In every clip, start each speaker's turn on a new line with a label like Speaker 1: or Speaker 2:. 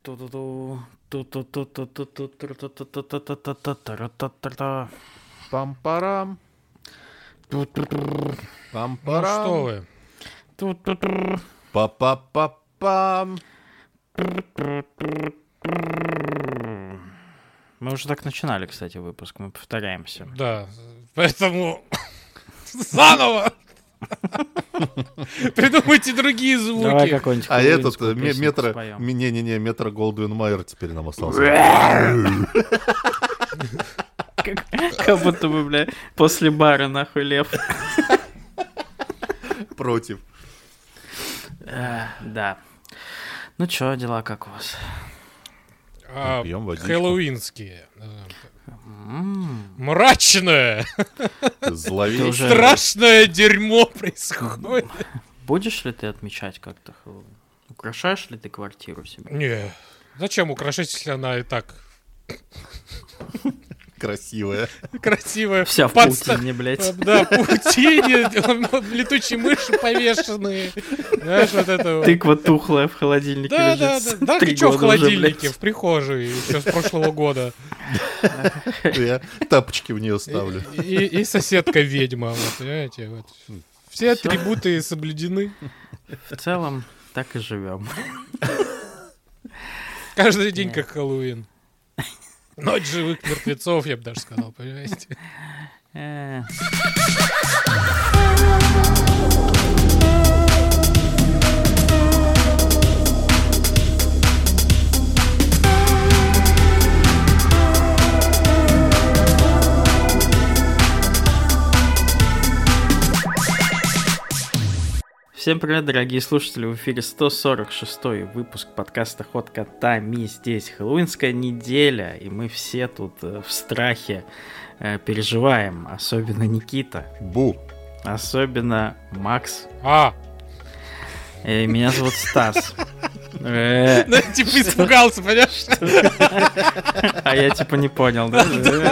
Speaker 1: Пам-парам.
Speaker 2: Ну
Speaker 1: Пам-парам.
Speaker 2: что вы?
Speaker 1: Па-па-па-пам.
Speaker 3: Мы уже так начинали, кстати, выпуск. Мы повторяемся.
Speaker 2: Да, поэтому заново придумайте другие
Speaker 3: Давай
Speaker 2: звуки.
Speaker 3: какой-нибудь
Speaker 1: А этот
Speaker 3: хэллоуинскую песенку
Speaker 1: метро...
Speaker 3: споем.
Speaker 1: Не-не-не, метро Голдвин Майер теперь нам остался.
Speaker 3: Как будто бы, бля, после бара, нахуй, лев.
Speaker 1: Против.
Speaker 3: Да. Ну чё, дела как у вас?
Speaker 1: Пьем водичку.
Speaker 2: Хэллоуинские. Мрачное,
Speaker 1: Зловещий.
Speaker 2: страшное дерьмо происходит.
Speaker 3: Будешь ли ты отмечать как-то Хэллоуин? Украшаешь ли ты квартиру себе?
Speaker 2: Не, зачем украшать, если она и так
Speaker 1: Красивая.
Speaker 2: красивая?
Speaker 3: Вся в паутине, блядь.
Speaker 2: Да, паутине, летучие мыши повешенные. Знаешь, вот это вот.
Speaker 3: Тыква тухлая в холодильнике
Speaker 2: Да,
Speaker 3: лежит.
Speaker 2: да. Да,
Speaker 3: 3
Speaker 2: ты чё в
Speaker 3: года уже,
Speaker 2: холодильнике,
Speaker 3: блядь.
Speaker 2: в прихожей, еще с прошлого года.
Speaker 1: Я тапочки в нее ставлю.
Speaker 2: И соседка ведьма, вот, понимаете, вот. Все атрибуты соблюдены.
Speaker 3: В целом, так и живем.
Speaker 2: Каждый день как Хэллоуин. Ночь живых мертвецов, я бы даже сказал, понимаете?
Speaker 3: Всем привет, дорогие слушатели, в эфире 146-й выпуск подкаста «Ход котами». Здесь хэллоуинская неделя, и мы все тут в страхе переживаем, особенно Никита,
Speaker 1: Бу.
Speaker 3: особенно Макс.
Speaker 1: Э,
Speaker 3: Меня зовут Стас.
Speaker 2: Ну, типа испугался, понимаешь?
Speaker 3: А я типа не понял, да?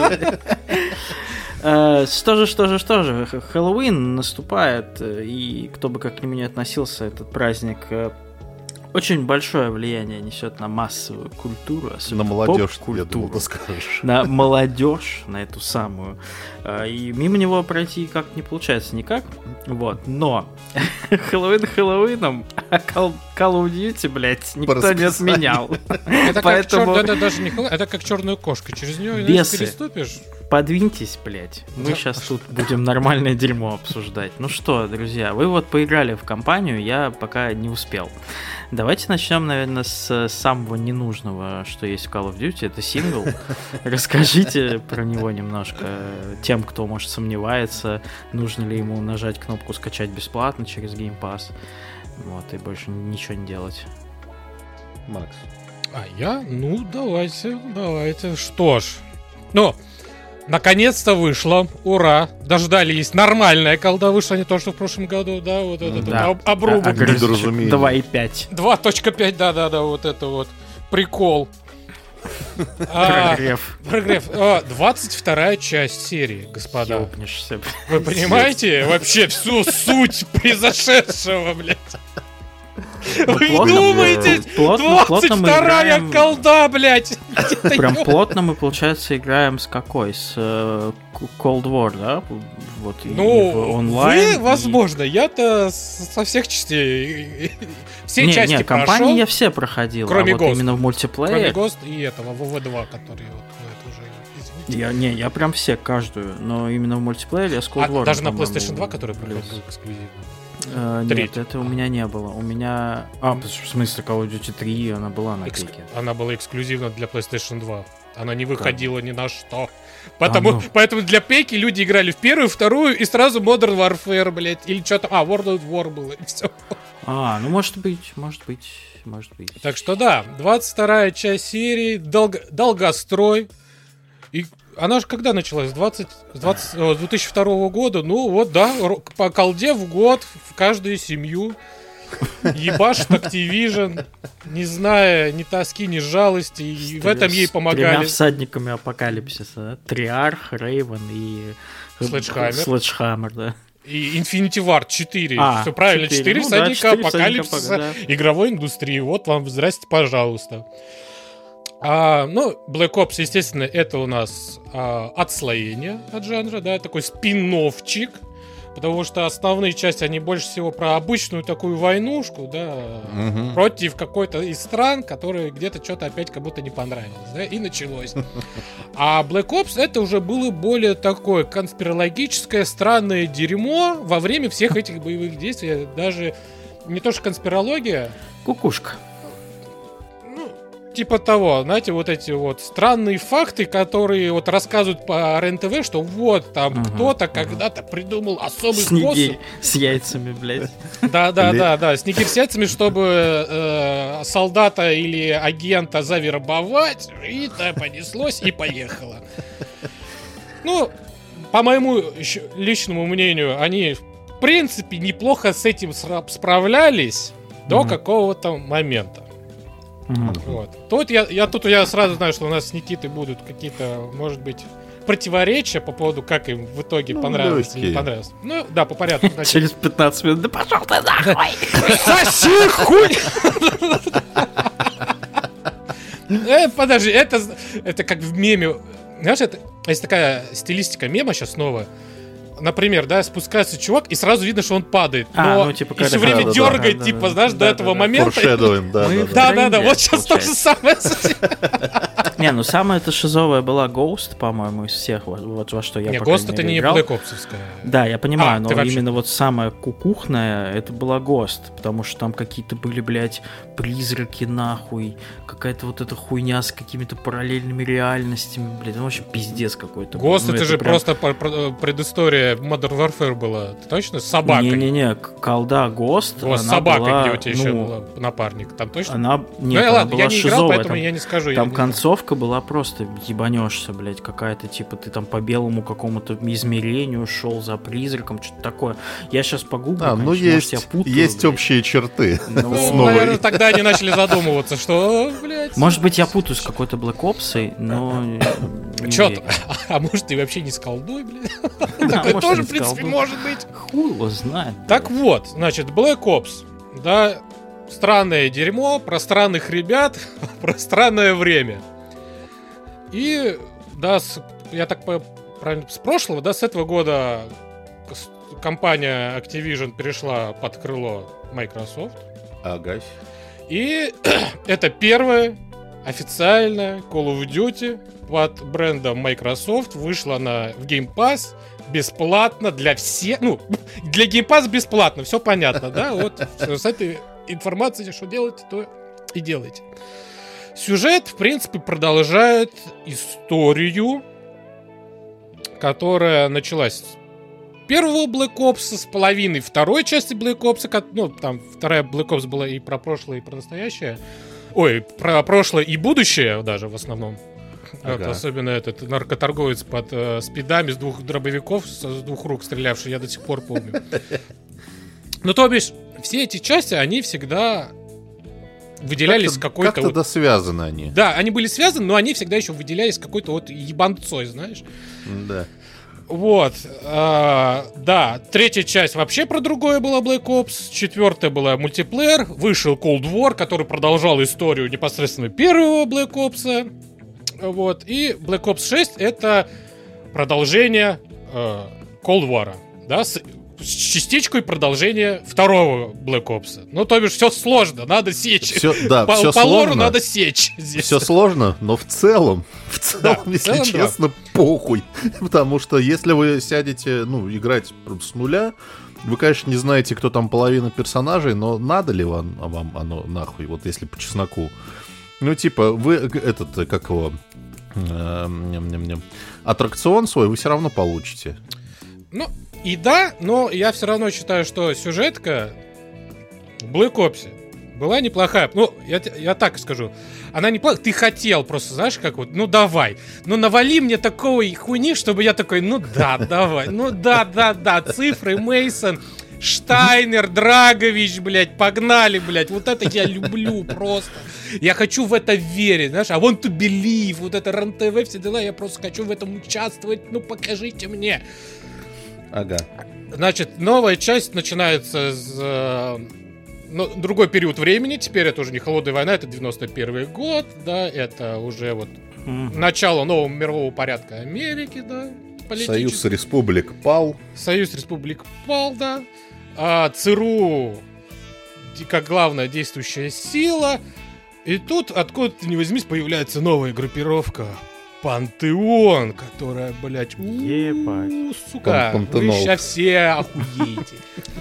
Speaker 3: Что же, Хэллоуин наступает, и кто бы как к нему ни относился, этот праздник очень большое влияние несет на массовую культуру, особенно
Speaker 1: На молодежь, я
Speaker 3: поп-культуру,
Speaker 1: думал, ты скажешь.
Speaker 3: на молодежь, на эту самую. И мимо него пройти как не получается никак, вот, но Хэллоуин Хэллоуином, а Call of Duty, блядь, никто не
Speaker 1: расписанию.
Speaker 3: отменял.
Speaker 2: Это
Speaker 3: Поэтому-
Speaker 2: это даже не Хэллоуин, это как черная кошка. Через нее
Speaker 3: Бесы.
Speaker 2: переступишь.
Speaker 3: Подвиньтесь, блядь. Мы сейчас тут будем нормальное дерьмо обсуждать. Ну что, друзья, вы вот поиграли в компанию, я пока не успел. Давайте начнем, наверное, с самого ненужного, что есть в Call of Duty. Это сингл. Расскажите про него немножко тем, кто, может, сомневается, нужно ли ему нажать кнопку «Скачать бесплатно» через Game Pass. Вот, и больше ничего не делать.
Speaker 1: Макс.
Speaker 2: А я? Ну, давайте. Что ж. Ну, наконец-то вышло. Ура. Дождались. Нормальная колда вышла, не то, что в прошлом году, да, вот этот
Speaker 3: Да.
Speaker 2: обрубок.
Speaker 1: Недоразумение.
Speaker 3: 2.5.
Speaker 2: 2.5, да, вот это вот. Прикол.
Speaker 3: Прогрев.
Speaker 2: Прогрев. 22-я часть серии, господа.
Speaker 3: Ёбнешься, блядь.
Speaker 2: Вы понимаете вообще всю суть произошедшего, блядь? Вы
Speaker 3: плотно-
Speaker 2: думаете,
Speaker 3: плотно мы
Speaker 2: 22-я
Speaker 3: играем.
Speaker 2: колда, блядь? Это
Speaker 3: Прям
Speaker 2: ё-
Speaker 3: плотно мы, получается, играем с какой? С Cold War, да? Вот и в
Speaker 2: Ну,
Speaker 3: онлайн.
Speaker 2: вы,
Speaker 3: и-
Speaker 2: возможно, я-то со всех частей. Все
Speaker 3: Не,
Speaker 2: части
Speaker 3: компании
Speaker 2: прошел,
Speaker 3: я все проходил,
Speaker 2: кроме
Speaker 3: а вот
Speaker 2: Ghost.
Speaker 3: именно в
Speaker 2: кроме
Speaker 3: мультиплеере...
Speaker 2: Ghost и этого, ВВ2, который вот, ну, это уже, извините.
Speaker 3: Я прям все, каждую, но именно в мультиплеере я с Cold War.
Speaker 2: Даже на PlayStation 2, который был эксклюзивный.
Speaker 3: Нет,
Speaker 2: третий.
Speaker 3: это у меня не было. У меня... в смысле, Call of Duty 3, она была на пике.
Speaker 2: Она была эксклюзивна для PlayStation 2. Она не выходила ни на что.
Speaker 3: ну.
Speaker 2: Поэтому для пеки люди играли в первую, вторую и сразу Modern Warfare, блядь. Или что там. World of War было, и все.
Speaker 3: Ну может быть.
Speaker 2: Так что да, 22-я часть серии, долгострой. И она же когда началась? С 2002 года. Ну вот, да, по колде в год в каждую семью. Ебашит Activision, не зная ни тоски, ни жалости. И в этом ей
Speaker 3: С
Speaker 2: помогали.
Speaker 3: 3 всадниками апокалипсиса. Да? Триарх, Рейвен и...
Speaker 2: Следжхаммер.
Speaker 3: Следжхаммер, да.
Speaker 2: И Infinity Ward 4. Все правильно, 4 всадника апокалипсиса игровой индустрии. Вот вам, здрасте, пожалуйста. Black Ops, естественно, это у нас отслоение от жанра, да, такой спин-оффчик. Потому что основные части, они больше всего про обычную такую войнушку, да, против какой-то из стран, которые где-то что-то опять как будто не понравилось, да, и началось. А Black Ops это уже было более такое конспирологическое, странное дерьмо во время всех этих боевых действий. Даже не то что конспирология.
Speaker 3: Кукушка.
Speaker 2: Типа того, знаете, вот эти вот странные факты, которые вот рассказывают по РЕН-ТВ, что вот там кто-то когда-то придумал особый способ.
Speaker 3: С яйцами, блядь.
Speaker 2: Да, снегирь с яйцами, чтобы солдата или агента завербовать, и то понеслось и поехало. Ну, по моему личному мнению, они в принципе неплохо с этим справлялись до какого-то момента. Вот. Тут я сразу знаю, что у нас с Никитой будут какие-то, может быть, противоречия по поводу, как им в итоге понравилось или не понравилось. Ну, да, по порядку.
Speaker 3: Через 15 минут, да пошел ты нахуй!
Speaker 2: Соси хуй! Подожди, это как в меме. Знаешь, это есть такая стилистика мема сейчас новая. Например, да, спускается чувак, и сразу видно, что он падает. Но и все время дергает, типа, знаешь, до этого момента. Да, вот сейчас то же самое.
Speaker 3: Не, ну самая это шизовая была Ghost, по-моему, из всех, вот во что я пока не
Speaker 2: Ghost это не Black Ops'овская.
Speaker 3: Да, я понимаю, но именно вот самая кукухная, это была Ghost, потому что там какие-то были, блядь, призраки нахуй, какая-то вот эта хуйня с какими-то параллельными реальностями, блядь, ну вообще пиздец какой-то.
Speaker 2: Ghost это же просто предыстория Modern Warfare была, точно? С собакой.
Speaker 3: Не-не-не, колда Ghost.
Speaker 2: Вот с собакой, где у тебя еще был напарник. Там точно?
Speaker 3: Она
Speaker 2: ладно,
Speaker 3: была
Speaker 2: я не играл, поэтому я не скажу.
Speaker 3: Там концовка была просто ебанешься, блядь, какая-то, типа, ты там по белому какому-то измерению шел за призраком, что-то такое. Я сейчас погуглю,
Speaker 1: ну есть общие черты.
Speaker 2: Наверное, тогда они начали задумываться, что, блядь...
Speaker 3: Может быть, я путаю с какой-то Black Ops'ой, но...
Speaker 2: Чё-то, а может, ты вообще не с колдой, блядь? Такое тоже, в принципе, может быть.
Speaker 3: Хуй его знает.
Speaker 2: Так вот, значит, Black Ops, да, странное дерьмо, про странных ребят, про странное время. И, да, я так правильно, с прошлого, да, с этого года компания Activision перешла под крыло Microsoft.
Speaker 1: Ага.
Speaker 2: И это первая официальная Call of Duty под брендом Microsoft. Вышла она в Game Pass бесплатно для всех. Ну, для Game Pass бесплатно, все понятно, да? Вот с этой информацией, что делаете, то и делайте. Сюжет, в принципе, продолжает историю, которая началась с первого Black Ops, с половиной второй части Black Ops. Ну, там вторая Black Ops была и про прошлое, и про настоящее. Ой, про прошлое и будущее даже в основном. Ага. Вот, особенно этот наркоторговец под спидами с двух дробовиков, с двух рук стрелявший, я до сих пор помню. Ну, то бишь, все эти части, они всегда выделялись какой-то...
Speaker 1: Как-то да связаны они.
Speaker 2: Да, они были связаны, но они всегда еще выделялись какой-то вот ебанцой, знаешь?
Speaker 1: Да.
Speaker 2: Вот, да, третья часть вообще про другое была Black Ops, четвертая была мультиплеер, вышел Cold War, который продолжал историю непосредственно первого Black Ops, вот, и Black Ops 6 это продолжение Cold War, да, с частичкой продолжения второго Black Ops. Ну, то бишь, все сложно, надо сечь. По лору надо сечь здесь.
Speaker 1: Все сложно, но в целом, если честно, похуй. Потому что если вы сядете, играть с нуля, вы, конечно, не знаете, кто там половина персонажей, но надо ли вам оно нахуй, вот если по чесноку. Ну, типа, вы как его, аттракцион свой вы все равно получите.
Speaker 2: Ну, и да, но я все равно считаю, что сюжетка в Black Ops была неплохая. Ну, я так скажу. Она неплохая. Ты хотел просто, знаешь, как вот, ну давай. Ну навали мне такой хуйни, чтобы я такой, ну да, давай. Ну да. Цифры, Мейсон, Штайнер, Драгович, блядь, погнали, блядь. Вот это я люблю просто. Я хочу в это верить, знаешь. I want to believe. Вот это РЕН-ТВ, все дела. Я просто хочу в этом участвовать. Ну покажите мне.
Speaker 1: Ага.
Speaker 2: Значит, новая часть начинается с другой период времени. Теперь это уже не холодная война, это 91 год, да, это уже вот начало нового мирового порядка Америки, да.
Speaker 1: Союз республик пал.
Speaker 2: Союз республик пал, да. ЦРУ как главная действующая сила. И тут откуда-то ни возьмись появляется новая группировка Пантеон, которая, блядь, сука, вы сейчас все охуеете.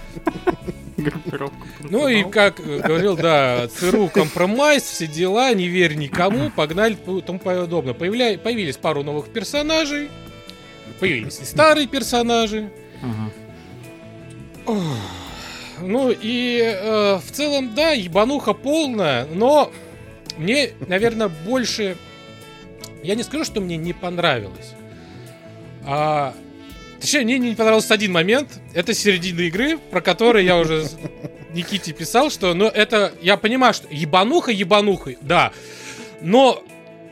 Speaker 2: Ну и, как говорил, да, ЦРУ компромисс, все дела, не верь никому, погнали, тому подобное. Появились пару новых персонажей, появились и старые персонажи. Ну и в целом, да, ебануха полная, но мне, наверное, больше... Я не скажу, что мне не понравилось. Точнее, мне не понравился один момент. Это середина игры, про который я уже Никите писал, что... Ну, это... Я понимаю, что ебануха, да. Но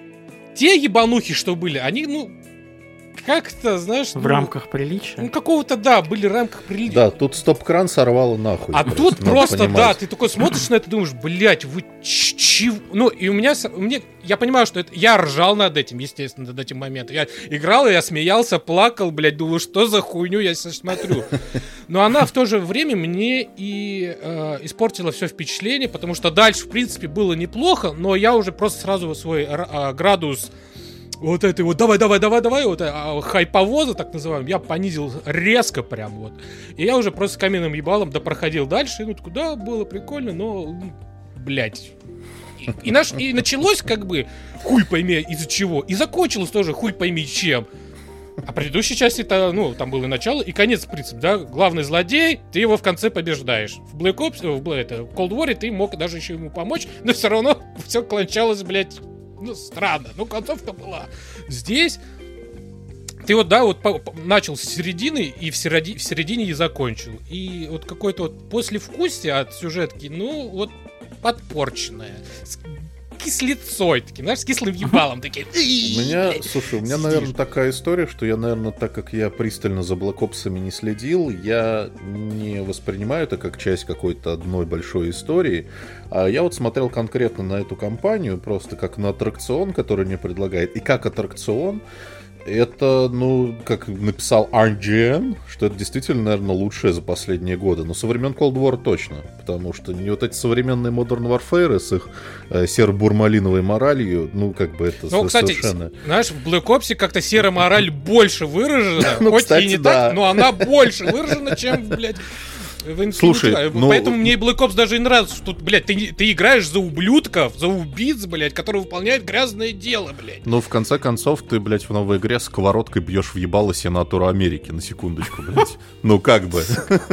Speaker 2: те ебанухи, что были, они, ну... Как-то, знаешь...
Speaker 3: В рамках приличия?
Speaker 2: Ну, какого-то, да, были в рамках приличия.
Speaker 1: Да, тут стоп-кран сорвало нахуй.
Speaker 2: А тут просто, понимать. Да, ты такой смотришь на это и думаешь, блядь, вы чего? Ну, и у меня... Я понимаю, что это... Я ржал над этим, естественно, над этим моментом. Я играл, я смеялся, плакал, блядь, думаю, что за хуйню я сейчас смотрю. Но она в то же время мне и испортила все впечатление, потому что дальше, в принципе, было неплохо, но я уже просто сразу свой градус... Вот это вот, давай, вот хайповоза, так называемый, я понизил резко прям вот. И я уже просто с каменным ебалом допроходил дальше, и ну, такой, да, было прикольно, но, блядь. И началось как бы, хуй пойми из-за чего, и закончилось тоже хуй пойми чем. А предыдущей части, ну, там было и начало, и конец, в принципе, да, главный злодей, ты его в конце побеждаешь. В Black Ops, в Cold War ты мог даже еще ему помочь, но все равно все кончалось, блядь, ну, странно, ну, концовка была. Здесь ты вот, да, вот начал с середины, и в середине и закончил. И вот какое-то вот послевкусие от сюжетки, ну, вот подпорченное. С кислицой таким, знаешь, с кислым ебалом таким.
Speaker 1: У меня, наверное, такая история, что я, наверное, так как я пристально за Black Ops'ами не следил, я не воспринимаю это как часть какой-то одной большой истории. А я вот смотрел конкретно на эту кампанию, просто как на аттракцион, который мне предлагает. И как аттракцион, это, ну, как написал RGN, что это действительно, наверное, лучшее за последние годы. Но со времен Cold War точно. Потому что не вот эти современные Modern Warfare с их серо-бурмалиновой моралью, ну, как бы это совершенно...
Speaker 2: Кстати, знаешь, в Black Ops как-то серая мораль больше выражена, хоть и не так, но она больше выражена, чем, блядь...
Speaker 1: Слушай,
Speaker 2: поэтому мне и Black Ops даже и нравится, что, блядь, ты играешь за ублюдков, за убийц, блядь, которые выполняют грязное дело, блядь.
Speaker 1: Ну, в конце концов, ты, блядь, в новой игре сковородкой бьешь в ебало сенатору Америки, на секундочку, блядь. Ну, как бы.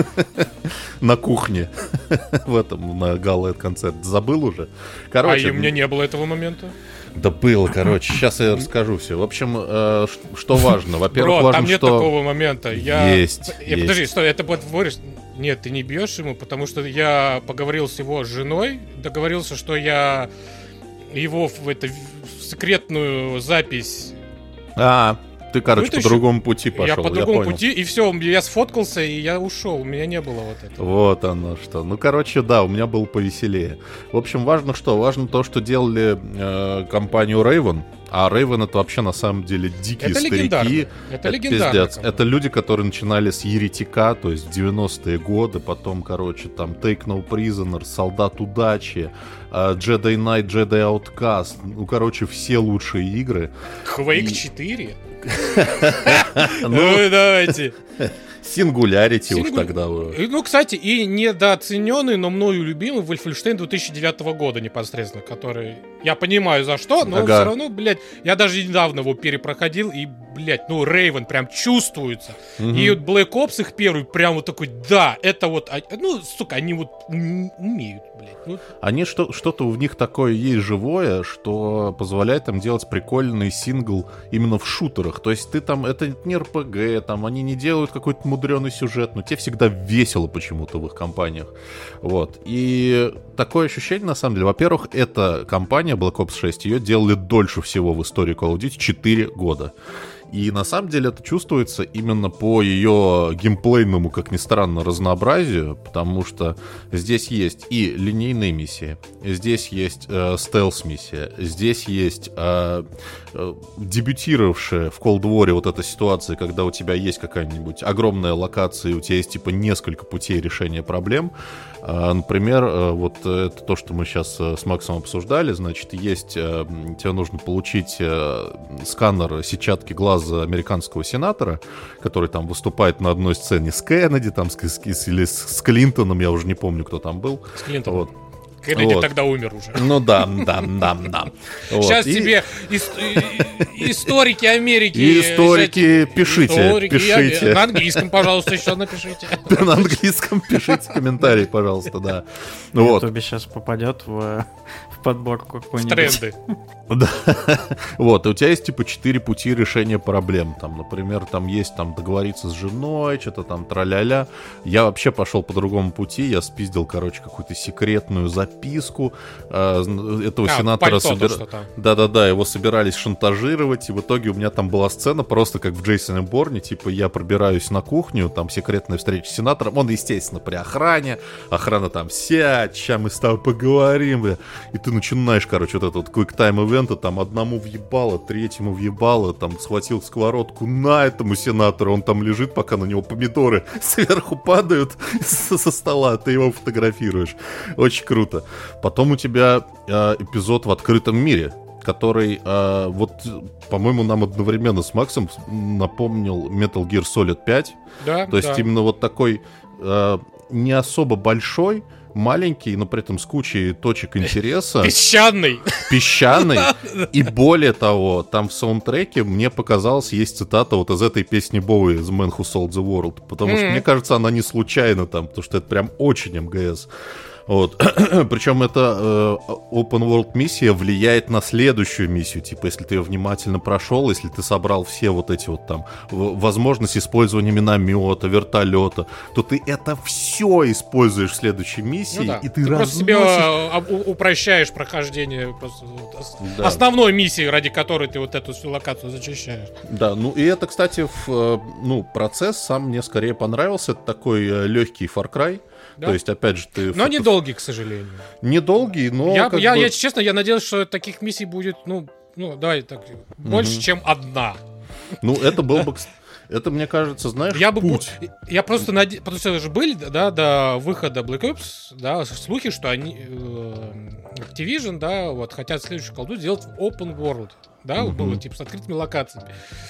Speaker 1: На кухне. В этом, на гала-концерт. Забыл уже?
Speaker 2: Короче, у меня не было этого момента.
Speaker 1: Да было, короче, сейчас я расскажу все. В общем, что важно? Во-первых, важно,
Speaker 2: там нет
Speaker 1: что...
Speaker 2: такого момента.
Speaker 1: Есть.
Speaker 2: Подожди, стой, это будет говоришь... Нет, ты не бьешь ему, потому что я поговорил с его женой, договорился, что я его в секретную запись...
Speaker 1: Ты, короче, по другому пути пошел.
Speaker 2: Я по другому пути, и все, я сфоткался, и я ушел. У меня не было вот этого.
Speaker 1: Вот оно что. Ну, короче, да, у меня было повеселее. В общем, важно что? Важно то, что делали компанию Raven. А Raven это вообще на самом деле дикие
Speaker 2: это
Speaker 1: старики.
Speaker 2: Это легендарно.
Speaker 1: Это люди, которые начинали с Еретика, то есть 90-е годы, потом, короче, там Take No Prisoner, Солдат Удачи, Jedi Knight, Jedi Outcast. Ну, короче, все лучшие игры.
Speaker 2: Quake 4? Ну, давайте.
Speaker 1: Singularity уж тогда.
Speaker 2: Ну, кстати, и недооцененный, но мною любимый Wolfenstein 2009 года непосредственно, который... Я понимаю за что, но все равно, блядь, я даже недавно его перепроходил, и, блядь, ну, Raven прям чувствуется. И вот Black Ops их первый прям вот такой, да, это вот... Ну, сука, они вот умеют, блядь. Ну.
Speaker 1: Они что-то в них такое есть живое, что позволяет им делать прикольный сингл именно в шутерах. То есть ты там, это не РПГ, там, они не делают какой-то мудреный сюжет, но тебе всегда весело почему-то в их компаниях. Вот. И такое ощущение, на самом деле, во-первых, эта компания Black Ops 6, ее делали дольше всего в истории Call of Duty 4 года. И на самом деле это чувствуется именно по ее геймплейному, как ни странно, разнообразию, потому что здесь есть и линейные миссии, здесь есть стелс-миссия, здесь есть дебютировавшая в Cold War вот эта ситуация, когда у тебя есть какая-нибудь огромная локация, и у тебя есть типа несколько путей решения проблем. Например, вот это то, что мы сейчас с Максом обсуждали, значит, есть, тебе нужно получить сканер сетчатки глаза американского сенатора, который там выступает на одной сцене с Кеннеди, там, или с Клинтоном, я уже не помню, кто там был.
Speaker 2: С Клинтоном. Вот. Кеннеди тогда умер уже.
Speaker 1: Ну да.
Speaker 2: Сейчас тебе историки Америки...
Speaker 1: Историки, пишите.
Speaker 2: На английском, пожалуйста, еще напишите.
Speaker 1: На английском пишите комментарии, пожалуйста, да.
Speaker 3: Вот. Ютубе сейчас попадет в подборку какой-нибудь.
Speaker 2: В тренды.
Speaker 1: Да. Вот, и у тебя есть типа 4 пути решения проблем. Там, например, там есть там договориться с женой, что-то там тра-ля-ля. Я вообще пошел по другому пути. Я спиздил, короче, какую-то секретную записку этого сенатора. Да-да-да, его собирались шантажировать. И в итоге у меня там была сцена просто как в Джейсоне Борне. Типа я пробираюсь на кухню, там секретная встреча с сенатором. Он, естественно, при охране. Охрана там: сядь, сейчас мы с тобой поговорим, бля. И ты начинаешь, короче, вот этот quick-time ивента, там одному въебало, третьему въебало, там схватил сковородку на этому сенатору, он там лежит, пока на него помидоры сверху падают со стола, ты его фотографируешь. Очень круто. Потом у тебя эпизод в открытом мире, который, вот, по-моему, нам одновременно с Максом напомнил Metal Gear Solid 5.
Speaker 2: Да,
Speaker 1: то есть именно вот такой не особо большой, маленький, но при этом с кучей точек интереса.
Speaker 2: Песчаный.
Speaker 1: И более того, там в саундтреке, мне показалось, есть цитата вот из этой песни Боуи «The Man Who Sold the World». Потому что, мне кажется, она не случайна там, потому что это прям очень МГС. Вот. Причем эта open world миссия влияет на следующую миссию. Типа, если ты ее внимательно прошел, если ты собрал все вот эти вот там возможности использования миномета, вертолета, то ты это все используешь в следующей миссии, ну да. И ты
Speaker 2: просто себе упрощаешь прохождение да. Основной миссии, ради которой ты вот эту всю локацию зачищаешь.
Speaker 1: Да, ну и это, кстати, процесс сам мне скорее понравился. Это такой легкий Far Cry. Да? То есть, опять же, ты...
Speaker 2: Но недолгий, к сожалению.
Speaker 1: Недолгий, но...
Speaker 2: Я, честно, я надеялся, что таких миссий будет, давай так, больше, чем одна.
Speaker 1: Ну, это был бы... Это, мне кажется, знаешь, путь.
Speaker 2: Я просто надеюсь... Потому что же были, да, до выхода Black Ops, да, слухи, что они... Activision, да, вот, хотят следующую колду сделать в Open World. Да, было, типа, с открытыми локациями.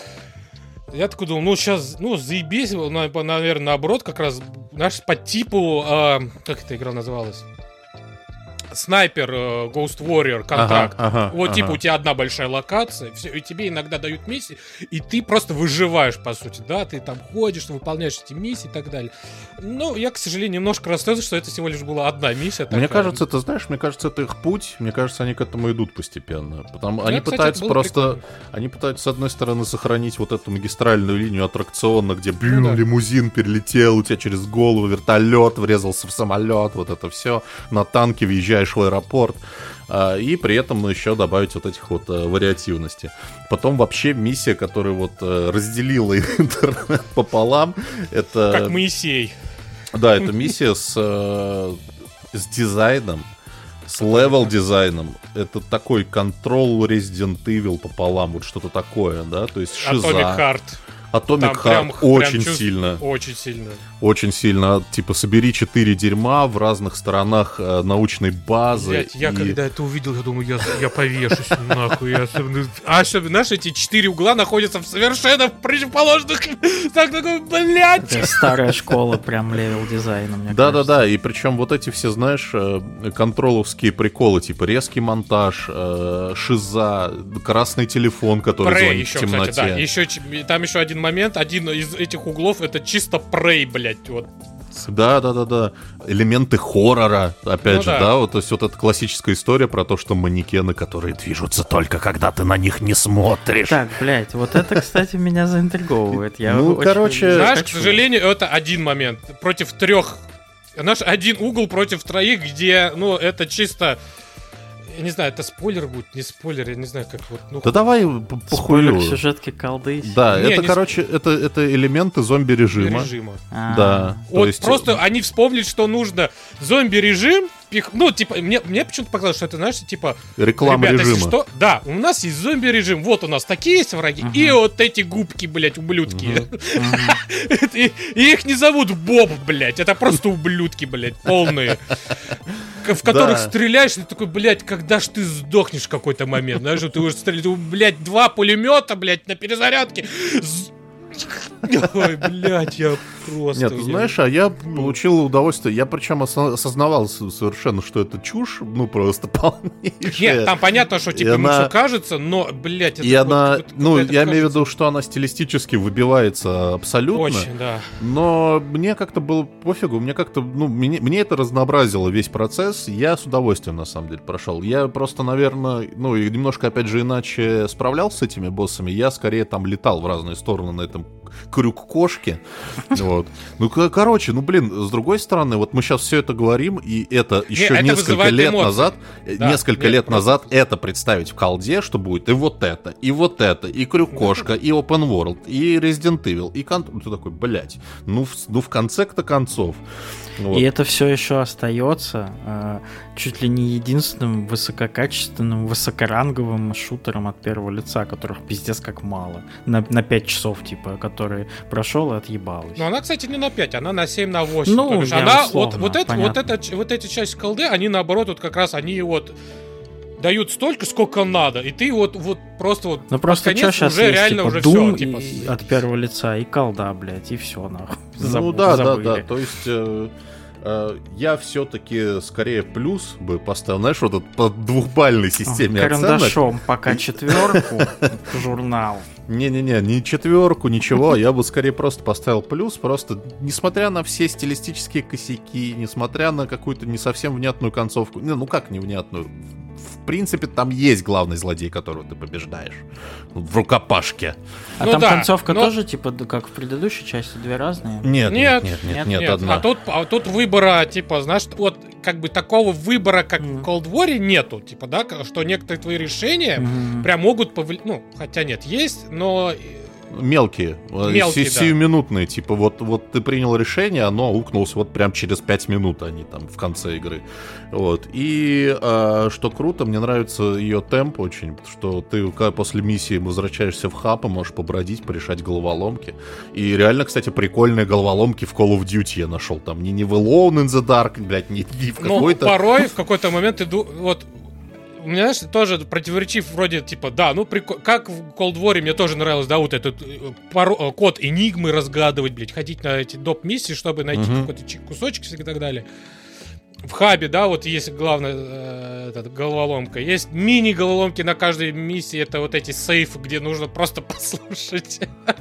Speaker 2: Я такой думал, сейчас, заебись, наверное, наоборот, как раз, наш по типу, как эта игра называлась? Снайпер, Ghost Warrior, контракт. Типа у тебя одна большая локация, все, и тебе иногда дают миссии, и ты просто выживаешь, по сути, да, ты там ходишь, выполняешь эти миссии и так далее. Но я, к сожалению, немножко расстроился, что это всего лишь была одна миссия.
Speaker 1: Мне кажется, ты знаешь, это их путь, мне кажется, они к этому идут постепенно. Они пытаются просто, они пытаются, с одной стороны, сохранить вот эту магистральную линию аттракциона, где, лимузин перелетел, у тебя через голову вертолет врезался в самолет, вот это все, на танке въезжаешь в аэропорт, и при этом еще добавить вот этих вот вариативности. Потом вообще миссия, которая вот разделила интернет пополам, это...
Speaker 2: Как Моисей.
Speaker 1: Да, это миссия с дизайном, с левел-дизайном. Это такой Control Resident Evil пополам, вот что-то такое, да, то есть шиза.
Speaker 2: Atomic Heart.
Speaker 1: Atomic Heart очень сильно.
Speaker 2: Очень сильно.
Speaker 1: Очень сильно. Типа, собери 4 дерьма в разных сторонах научной базы.
Speaker 2: Блять, я когда это увидел, я думаю, я повешусь нахуй. Особенно, знаешь, эти 4 угла находятся в совершенно противоположных. Так, такой, блядь.
Speaker 3: Это старая школа прям левел дизайна, мне кажется.
Speaker 1: Да-да-да, и причем вот эти все, знаешь, контроловские приколы, типа резкий монтаж, шиза, красный телефон, который звонит еще, в темноте.
Speaker 2: Кстати, да. Там еще один момент, один из этих углов, это чисто Prey, блядь, вот.
Speaker 1: Да. Элементы хоррора, опять же, да, вот, то есть вот эта классическая история про то, что манекены, которые движутся только когда ты на них не смотришь.
Speaker 3: Так, блядь, вот это, кстати, меня заинтриговывает.
Speaker 2: Знаешь, к сожалению, это один момент против 3. Наш один угол против 3, где, это чисто... я не знаю, это спойлер будет, не спойлер, я не знаю, как вот.
Speaker 1: Ну, да давай похую.
Speaker 3: Сюжетки колды.
Speaker 1: Да, не, это, короче, это элементы зомби-режима. Да.
Speaker 2: Вот есть... просто они вспомнили, что нужно зомби-режим. Ну, типа, мне почему-то показалось, что это, знаешь, типа...
Speaker 1: Реклама
Speaker 2: ребята,
Speaker 1: режима.
Speaker 2: Что, да, у нас есть зомби-режим, вот у нас такие есть враги, и вот эти губки, блядь, ублюдки. И их не зовут Боб, блядь, это просто ублюдки, блядь, полные. В которых стреляешь, и ты такой, блядь, когда ж ты сдохнешь в какой-то момент, знаешь, ты уже стреляешь, блядь, 2 пулемета, блядь, на перезарядке. Ой, блядь, я просто...
Speaker 1: Нет, знаешь, а я получил удовольствие. Я причем осознавал совершенно, что это чушь, ну, просто полнейшая.
Speaker 2: Нет, там понятно, что типа ему все кажется, но, блядь...
Speaker 1: И она, ну, я имею в виду, что она стилистически выбивается абсолютно.
Speaker 2: Очень, да.
Speaker 1: Но мне как-то было пофигу, мне как-то, ну, мне это разнообразило весь процесс. Я с удовольствием, на самом деле, прошел. Я просто, наверное, ну, и немножко, опять же, иначе справлялся с этими боссами. Я скорее там летал в разные стороны на этом крюк кошки. Вот. Ну, короче, ну, блин, с другой стороны, вот мы сейчас все это говорим, и это еще несколько лет назад, лет назад это представить в колде, что будет и вот это, и крюк кошка, и open world, и Resident Evil, и ты такой, блядь, ну в конце-то концов. Вот.
Speaker 3: И это все еще остается чуть ли не единственным высококачественным, высокоранговым шутером от первого лица, которых пиздец как мало. На 5 часов, типа, который прошел и отъебалась.
Speaker 2: Но она, кстати, не на 5, она на 7, на 8.
Speaker 3: Ну,
Speaker 2: она, условно, вот эти части колды, они наоборот, вот как раз они вот дают столько, сколько надо, и ты вот просто вот
Speaker 3: ну просто что сейчас
Speaker 2: уже
Speaker 3: есть,
Speaker 2: реально
Speaker 3: типа,
Speaker 2: уже
Speaker 3: Doom
Speaker 2: все, типа...
Speaker 3: от первого лица и колда, блядь, и все нахуй.
Speaker 1: Ну да, то есть я все-таки скорее плюс бы поставил, знаешь, вот этот по двухбальной системе
Speaker 3: карандашом пока 4 журнал.
Speaker 1: Не-не-не, не 4, ничего, я бы скорее просто поставил плюс, просто несмотря на все стилистические косяки, несмотря на какую-то не совсем внятную концовку, ну как невнятную, в принципе, там есть главный злодей, которого ты побеждаешь в рукопашке.
Speaker 3: А там концовка тоже, типа, как в предыдущей части, 2 разные?
Speaker 1: Нет, одна.
Speaker 2: А тут выбора, типа, знаешь, вот как бы такого выбора, как в Cold War, нету, типа, да, что некоторые твои решения прям могут повлиять, ну, хотя нет, есть, но...
Speaker 1: Мелкие, сиюминутные, типа вот ты принял решение, оно укнулось вот прям через 5 минут, они там в конце игры. Вот. И что круто, мне нравится ее темп очень, что ты после миссии возвращаешься в хаб и можешь побродить, порешать головоломки. И реально, кстати, прикольные головоломки в Call of Duty я нашел. Там не в Alone in the Dark, блядь, не в какой-то...
Speaker 2: Ну, порой в какой-то момент иду... Вот у меня, знаешь, тоже противоречив вроде, типа, да, ну, как в Cold War мне тоже нравилось, да, вот этот код Энигмы разгадывать, блядь, ходить на эти доп-миссии, чтобы найти какой-то кусочек и так далее. В хабе, да, вот есть главная головоломка. Есть мини-головоломки на каждой миссии. Это вот эти сейфы, где нужно просто послушать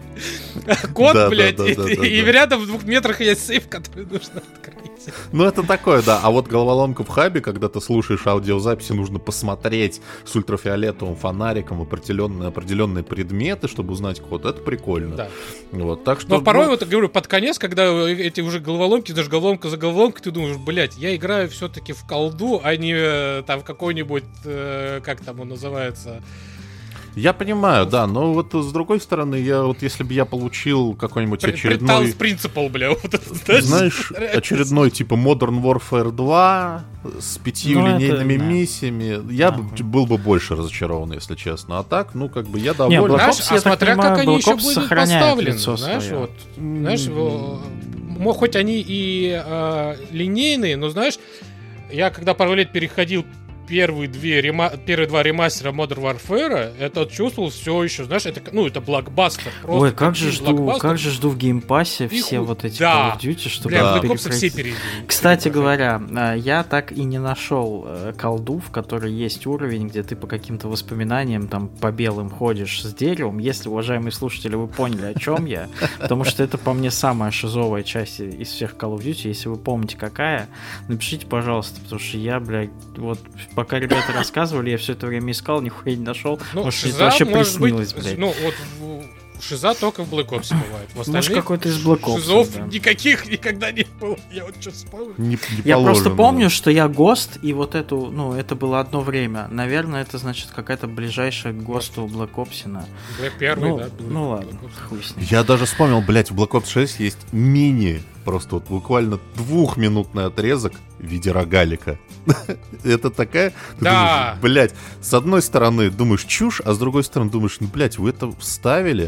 Speaker 2: код, блядь. И рядом в 2 метрах есть сейф, который нужно открыть.
Speaker 1: Ну, это такое, да. А вот головоломка в хабе, когда ты слушаешь аудиозаписи, нужно посмотреть с ультрафиолетовым фонариком определенные предметы, чтобы узнать код. Это прикольно. Да. Вот, так что,
Speaker 2: но порой, вот говорю, под конец, когда эти уже головоломки, даже головоломка за головолмкой, ты думаешь, блядь, я играю все-таки в колду, а не там в какой-нибудь, как там он называется...
Speaker 1: Я понимаю, да, но вот с другой стороны, если бы я получил какой-нибудь очередной...
Speaker 2: Принципал, бля, вот
Speaker 1: это, знаешь, очередной типа Modern Warfare 2 с 5 линейными миссиями, я был бы больше разочарован, если честно. А так, ну, как бы я доволен.
Speaker 3: Не, Black Ops,
Speaker 2: смотря как они еще будут поставлены,
Speaker 3: знаешь,
Speaker 2: вот, знаешь, хоть они и линейные, но, знаешь, я когда пару лет переходил первые 2 ремастера Modern Warfare, это чувствовал все еще, знаешь, это, ну, это блокбастер.
Speaker 3: Ой, как же жду в геймпассе все вот эти Call of Duty, чтобы
Speaker 2: перепройти.
Speaker 3: Кстати говоря, я так и не нашел колду, в которой есть уровень, где ты по каким-то воспоминаниям там по белым ходишь с деревом. Если, уважаемые слушатели, вы поняли, о чем я, потому что это по мне самая шизовая часть из всех Call of Duty. Если вы помните, какая, напишите, пожалуйста, потому что я, блядь, вот пока ребята рассказывали, я все это время искал, нихуя не нашел.
Speaker 2: Ну,
Speaker 3: может, это вообще
Speaker 2: приснилось,
Speaker 3: блядь.
Speaker 2: Ну, вот Шиза только в Black Ops бывает. В остальных
Speaker 3: может, какой-то из Black Ops.
Speaker 2: Шизов никаких никогда не было. Я вот что вспомнил.
Speaker 3: Я просто помню, что я ГОСТ, и вот эту, ну, это было одно время. Наверное, это значит какая-то ближайшая к ГОСТу в Black Ops.
Speaker 2: Первый, да.
Speaker 3: Ну ладно, хуй с ним.
Speaker 1: Я даже вспомнил, блядь, в Black Ops 6 есть мини, просто вот буквально 2-минутный отрезок в виде рогалика. Это такая...
Speaker 2: Да.
Speaker 1: Думаешь, блядь, с одной стороны думаешь чушь, а с другой стороны думаешь, ну, блядь, вы это вставили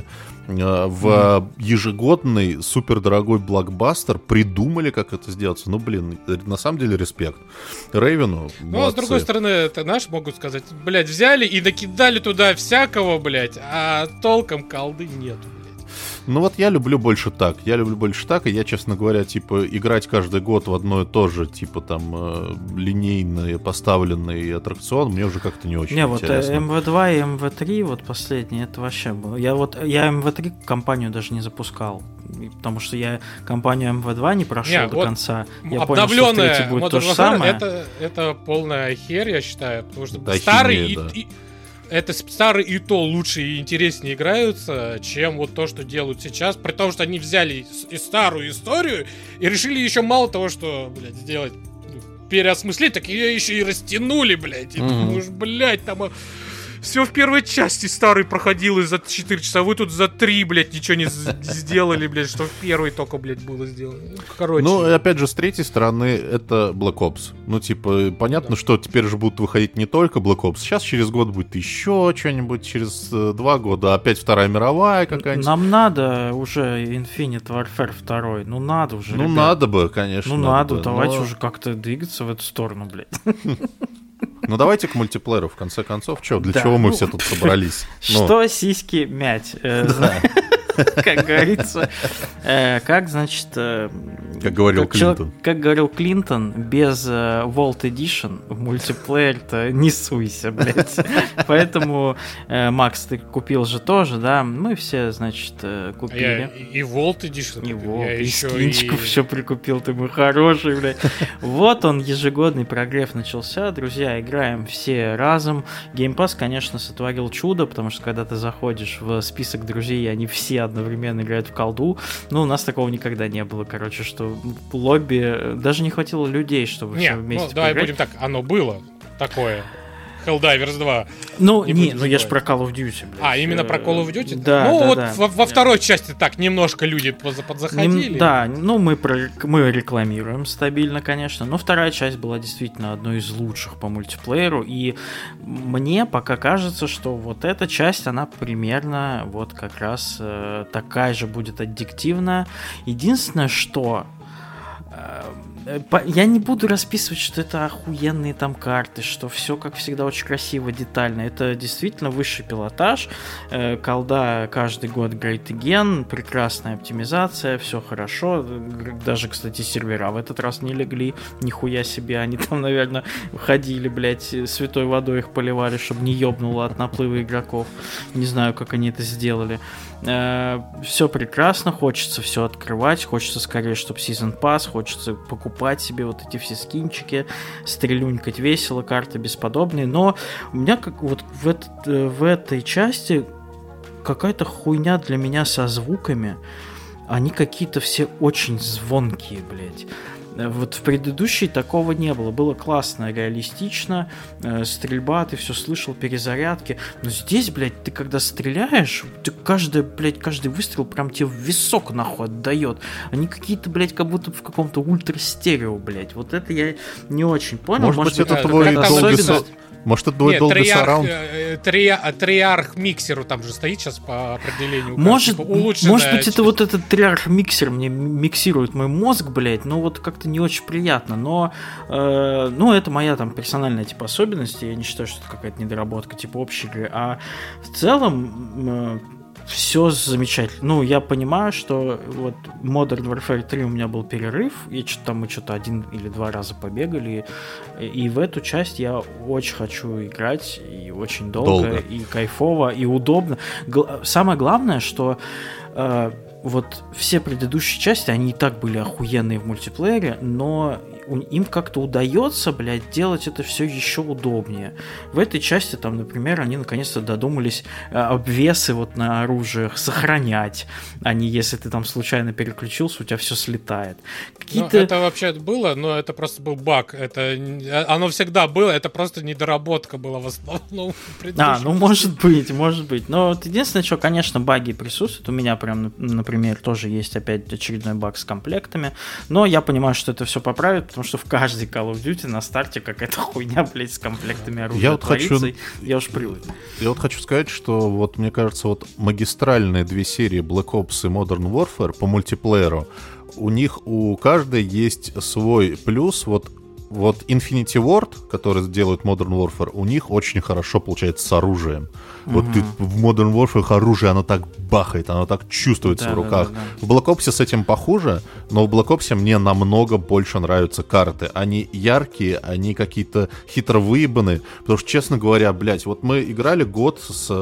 Speaker 1: в ежегодный супердорогой блокбастер, придумали, как это сделать. Ну, блин, на самом деле респект Рейвену.
Speaker 2: Ну, а с другой стороны, это наши могут сказать, блядь, взяли и накидали туда всякого, блядь, а толком колды нету.
Speaker 1: Ну вот я люблю больше так. И я, честно говоря, типа, играть каждый год в одно и то же, типа, там, линейный поставленный аттракцион, мне уже как-то не очень интересно.
Speaker 3: Не, вот МВ2 и МВ3, вот последние, это вообще было. Я МВ3 компанию даже не запускал, потому что я компанию МВ2 не прошел до конца. Я понял, что в третьей будет то же самое.
Speaker 2: Это полная херь, я считаю, потому что
Speaker 1: да,
Speaker 2: старый
Speaker 1: химия, да.
Speaker 2: Это старые и то лучше и интереснее играются, чем вот то, что делают сейчас. При том, что они взяли и старую историю и решили еще мало того, что, блядь, сделать, переосмыслить, так ее еще и растянули, блядь. И думаешь, блядь, там... Все в первой части старый проходил за 4 часа, вы тут за 3, блядь, ничего не сделали, блядь, что в первой только, блядь, было сделано. Короче.
Speaker 1: Ну, и опять же, с третьей стороны, это Black Ops. Ну, типа, понятно, что теперь же будут выходить не только Black Ops. Сейчас через год будет еще что-нибудь, через 2 года опять Вторая мировая какая-нибудь.
Speaker 3: Нам надо уже Infinite Warfare 2. Ну, надо уже,
Speaker 1: Ну,
Speaker 3: ребят.
Speaker 1: надо бы, конечно.
Speaker 3: Ну, надо, давайте уже как-то двигаться в эту сторону, блядь.
Speaker 1: Ну, давайте к мультиплееру, в конце концов. Для чего мы все тут собрались?
Speaker 3: Что сиськи мять? Как говорится. Как, значит...
Speaker 1: Как говорил Клинтон.
Speaker 3: Как говорил Клинтон, без Vault Edition в мультиплеер-то не суйся, блядь. Поэтому, Макс, ты купил же тоже, да? Мы все, значит, купили.
Speaker 2: И Vault Edition.
Speaker 3: И Vault, и скинчиков все прикупил, ты мой хороший, блядь. Вот он, ежегодный прогрев начался. Друзья, играем все разом. Game Pass, конечно, сотворил чудо, потому что когда ты заходишь в список друзей, они все одновременно играют в колду. Ну, у нас такого никогда не было, короче, что в лобби даже не хватило людей, чтобы все вместе
Speaker 2: давай будем так, оно было такое. Helldivers 2.
Speaker 3: Ну, я же про Call of Duty, блядь.
Speaker 2: Именно про Call of Duty?
Speaker 3: Да,
Speaker 2: ну,
Speaker 3: да,
Speaker 2: вот
Speaker 3: да.
Speaker 2: во второй части так немножко люди подзаходили.
Speaker 3: Да, ну, мы рекламируем стабильно, конечно, но вторая часть была действительно одной из лучших по мультиплееру, и мне пока кажется, что вот эта часть, она примерно вот как раз такая же будет аддиктивная. Единственное, что... Я не буду расписывать, что это охуенные там карты, что все, как всегда, очень красиво, детально. Это действительно высший пилотаж. Колда каждый год Great Again, прекрасная оптимизация, все хорошо. Даже, кстати, сервера в этот раз не легли. Нихуя себе, они там, наверное, ходили, блядь, святой водой их поливали, чтобы не ёбнуло от наплыва игроков. Не знаю, как они это сделали. Все прекрасно, хочется все открывать, хочется скорее, чтобы Season Pass, хочется покупать себе вот эти все скинчики, стрелюнькать весело, карты бесподобные, но у меня как вот в этой части какая-то хуйня для меня со звуками, они какие-то все очень звонкие, блядь. Вот в предыдущей такого не было. Было классно, реалистично, стрельба, ты все слышал, перезарядки. Но здесь, блядь, ты когда стреляешь, ты каждый выстрел прям тебе в висок нахуй отдает. Они какие-то, блядь, как будто в каком-то ультрастерео, блядь. Вот это я не очень понял.
Speaker 1: Может быть, это твой особенность. Может, это будет Dolby Surround?
Speaker 2: Триарх миксеру там же стоит сейчас по определению.
Speaker 3: Может быть, это вот этот триарх миксер мне миксирует мой мозг, блядь, но вот как-то не очень приятно. Но, это моя там персональная типа особенность. Я не считаю, что это какая-то недоработка типа общей игры. А в целом... все замечательно. Ну, я понимаю, что вот Modern Warfare 3 у меня был перерыв, и мы что-то 1 или 2 раза побегали, и в эту часть я очень хочу играть, и очень долго. И кайфово, и удобно. Самое главное, что вот все предыдущие части, они и так были охуенные в мультиплеере, но им как-то удается, блядь, делать это все еще удобнее. В этой части, там, например, они наконец-то додумались обвесы вот на оружиях сохранять, а не если ты там случайно переключился, у тебя все слетает.
Speaker 2: Какие-то... это вообще было, но это просто был баг. Оно всегда было, это просто недоработка была в основном.
Speaker 3: Может быть. Но вот единственное, что, конечно, баги присутствуют. У меня прям, например, тоже есть опять очередной баг с комплектами. Но я понимаю, что это все поправит, потому что в каждой Call of Duty на старте какая-то хуйня, блядь, с комплектами оружия творится. Я уж привык.
Speaker 1: Я вот хочу сказать, что вот мне кажется, вот магистральные две серии Black Ops и Modern Warfare по мультиплееру, у них у каждой есть свой плюс. Вот Infinity Ward, который делают Modern Warfare, у них очень хорошо получается с оружием. Вот ты в Modern Warfare оружие, оно так бахает, оно так чувствуется в руках. Да. В Black Ops с этим похуже, но в Black Ops мне намного больше нравятся карты. Они яркие, они какие-то хитро выебаны. Потому что, честно говоря, блядь, вот мы играли год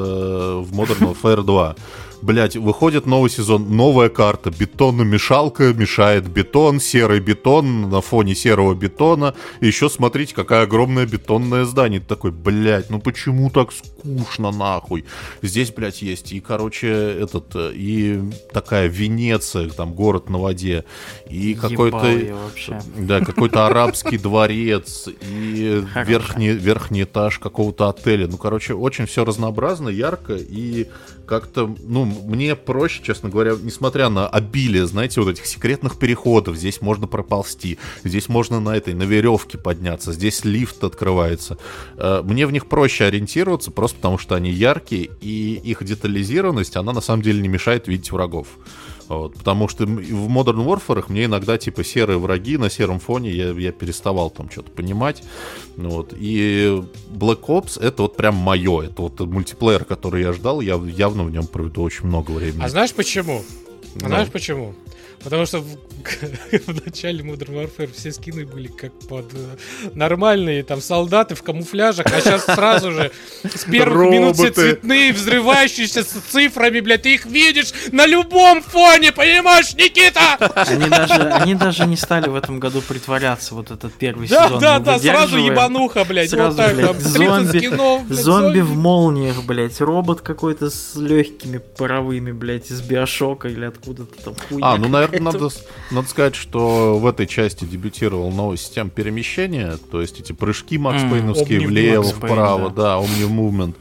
Speaker 1: в Modern Warfare 2. Блять, выходит новый сезон, новая карта, бетономешалка мешает бетон, серый бетон на фоне серого бетона, и еще смотрите, какое огромное бетонное здание. Ты такой, блять, ну почему так скучно нахуй? Здесь, блять, есть и, короче, и такая Венеция, там, город на воде, и какой-то, да, какой-то арабский дворец, и верхний этаж какого-то отеля. Ну, короче, очень все разнообразно, ярко, и как-то, ну, мне проще, честно говоря, несмотря на обилие, знаете, вот этих секретных переходов, здесь можно проползти, здесь можно на веревке подняться, здесь лифт открывается. Мне в них проще ориентироваться, просто потому что они яркие, и их детализированность, она на самом деле не мешает видеть врагов. Вот, потому что в Modern Warfare мне иногда типа серые враги на сером фоне я переставал там что-то понимать. Вот. И Black Ops это вот прям мое. Это вот мультиплеер, который я ждал. Я явно в нем проведу очень много времени.
Speaker 2: А знаешь почему? Знаешь почему? Потому что в начале Modern Warfare все скины были как под нормальные там солдаты в камуфляжах, а сейчас сразу же с первых минут все цветные, взрывающиеся с цифрами, блядь, ты их видишь на любом фоне, понимаешь, Никита?
Speaker 3: Они даже не стали в этом году притворяться, вот этот первый сезон.
Speaker 2: Да, сразу ебануха, блядь,
Speaker 3: сразу,
Speaker 2: вот так,
Speaker 3: блядь, зомби в молниях, блядь, робот какой-то с легкими паровыми, блядь, из Биошока или откуда-то там хуйня.
Speaker 1: Ну, наверное, надо сказать, что в этой части дебютировала новая система перемещения, то есть эти прыжки Макс Пейновские влево, вправо, да, Omni Movement.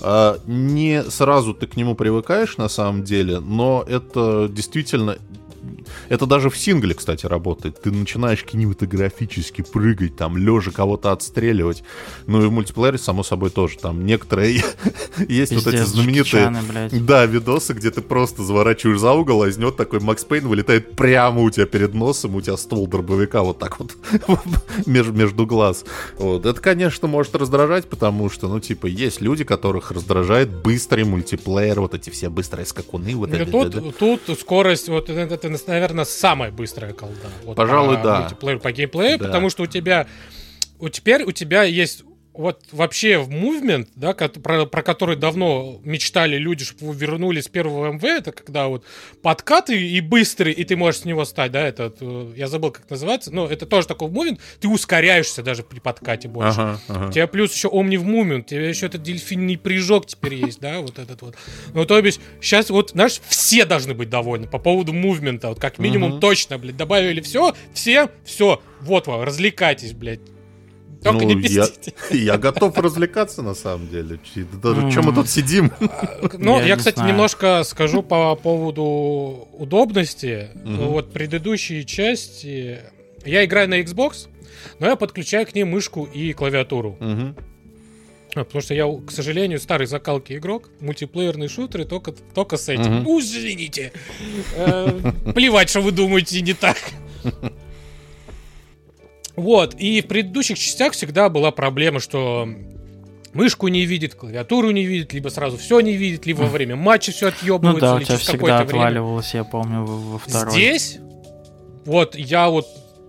Speaker 1: Не сразу ты к нему привыкаешь, на самом деле, но это действительно... Это даже в сингле, кстати, работает. Ты начинаешь кинематографически прыгать, там, лежа кого-то отстреливать. Ну и в мультиплеере, само собой, тоже. Там некоторые есть вот эти знаменитые видосы, где ты просто заворачиваешь за угол, а из него такой Макс Пейн вылетает прямо у тебя перед носом, у тебя ствол дробовика вот так вот между глаз. Вот. Это, конечно, может раздражать, потому что, ну, типа, есть люди, которых раздражает быстрый мультиплеер, вот эти все быстрые скакуны. Вот
Speaker 2: тут скорость, вот это, наверное, самая быстрая колда. Вот,
Speaker 1: пожалуй, да.
Speaker 2: Мультиплеер по геймплею, да. Потому что у тебя есть вот вообще в Movement, да, про который давно мечтали люди, чтобы вы вернули с первого МВ, это когда вот подкаты и быстрый, и ты можешь с него стать, да, я забыл, как называется, но это тоже такой Movement, ты ускоряешься даже при подкате больше. У тебя плюс еще Omni Movement, у тебя еще этот дельфинный прыжок теперь есть, да, вот этот вот. Ну, то есть, сейчас вот, знаешь, все должны быть довольны по поводу Мувмента, вот как минимум точно, блядь, добавили все, вот вам, развлекайтесь, блядь.
Speaker 1: Только не пиздите. Я готов развлекаться, на самом деле. Даже чем мы тут сидим?
Speaker 2: Ну, я, кстати, немножко скажу по поводу удобности. Вот предыдущие части... Я играю на Xbox, но я подключаю к ней мышку и клавиатуру. Потому что я, к сожалению, старый закалки игрок. Мультиплеерные шутеры только с этим. Ну, извините. Плевать, что вы думаете не так. Вот, и в предыдущих частях всегда была проблема, что мышку не видит, клавиатуру не видит, либо сразу все не видит, либо во время матча все отъебывается.
Speaker 3: Ну да, у тебя всегда отваливалось, я помню, во второй.
Speaker 2: Здесь, вот, я вот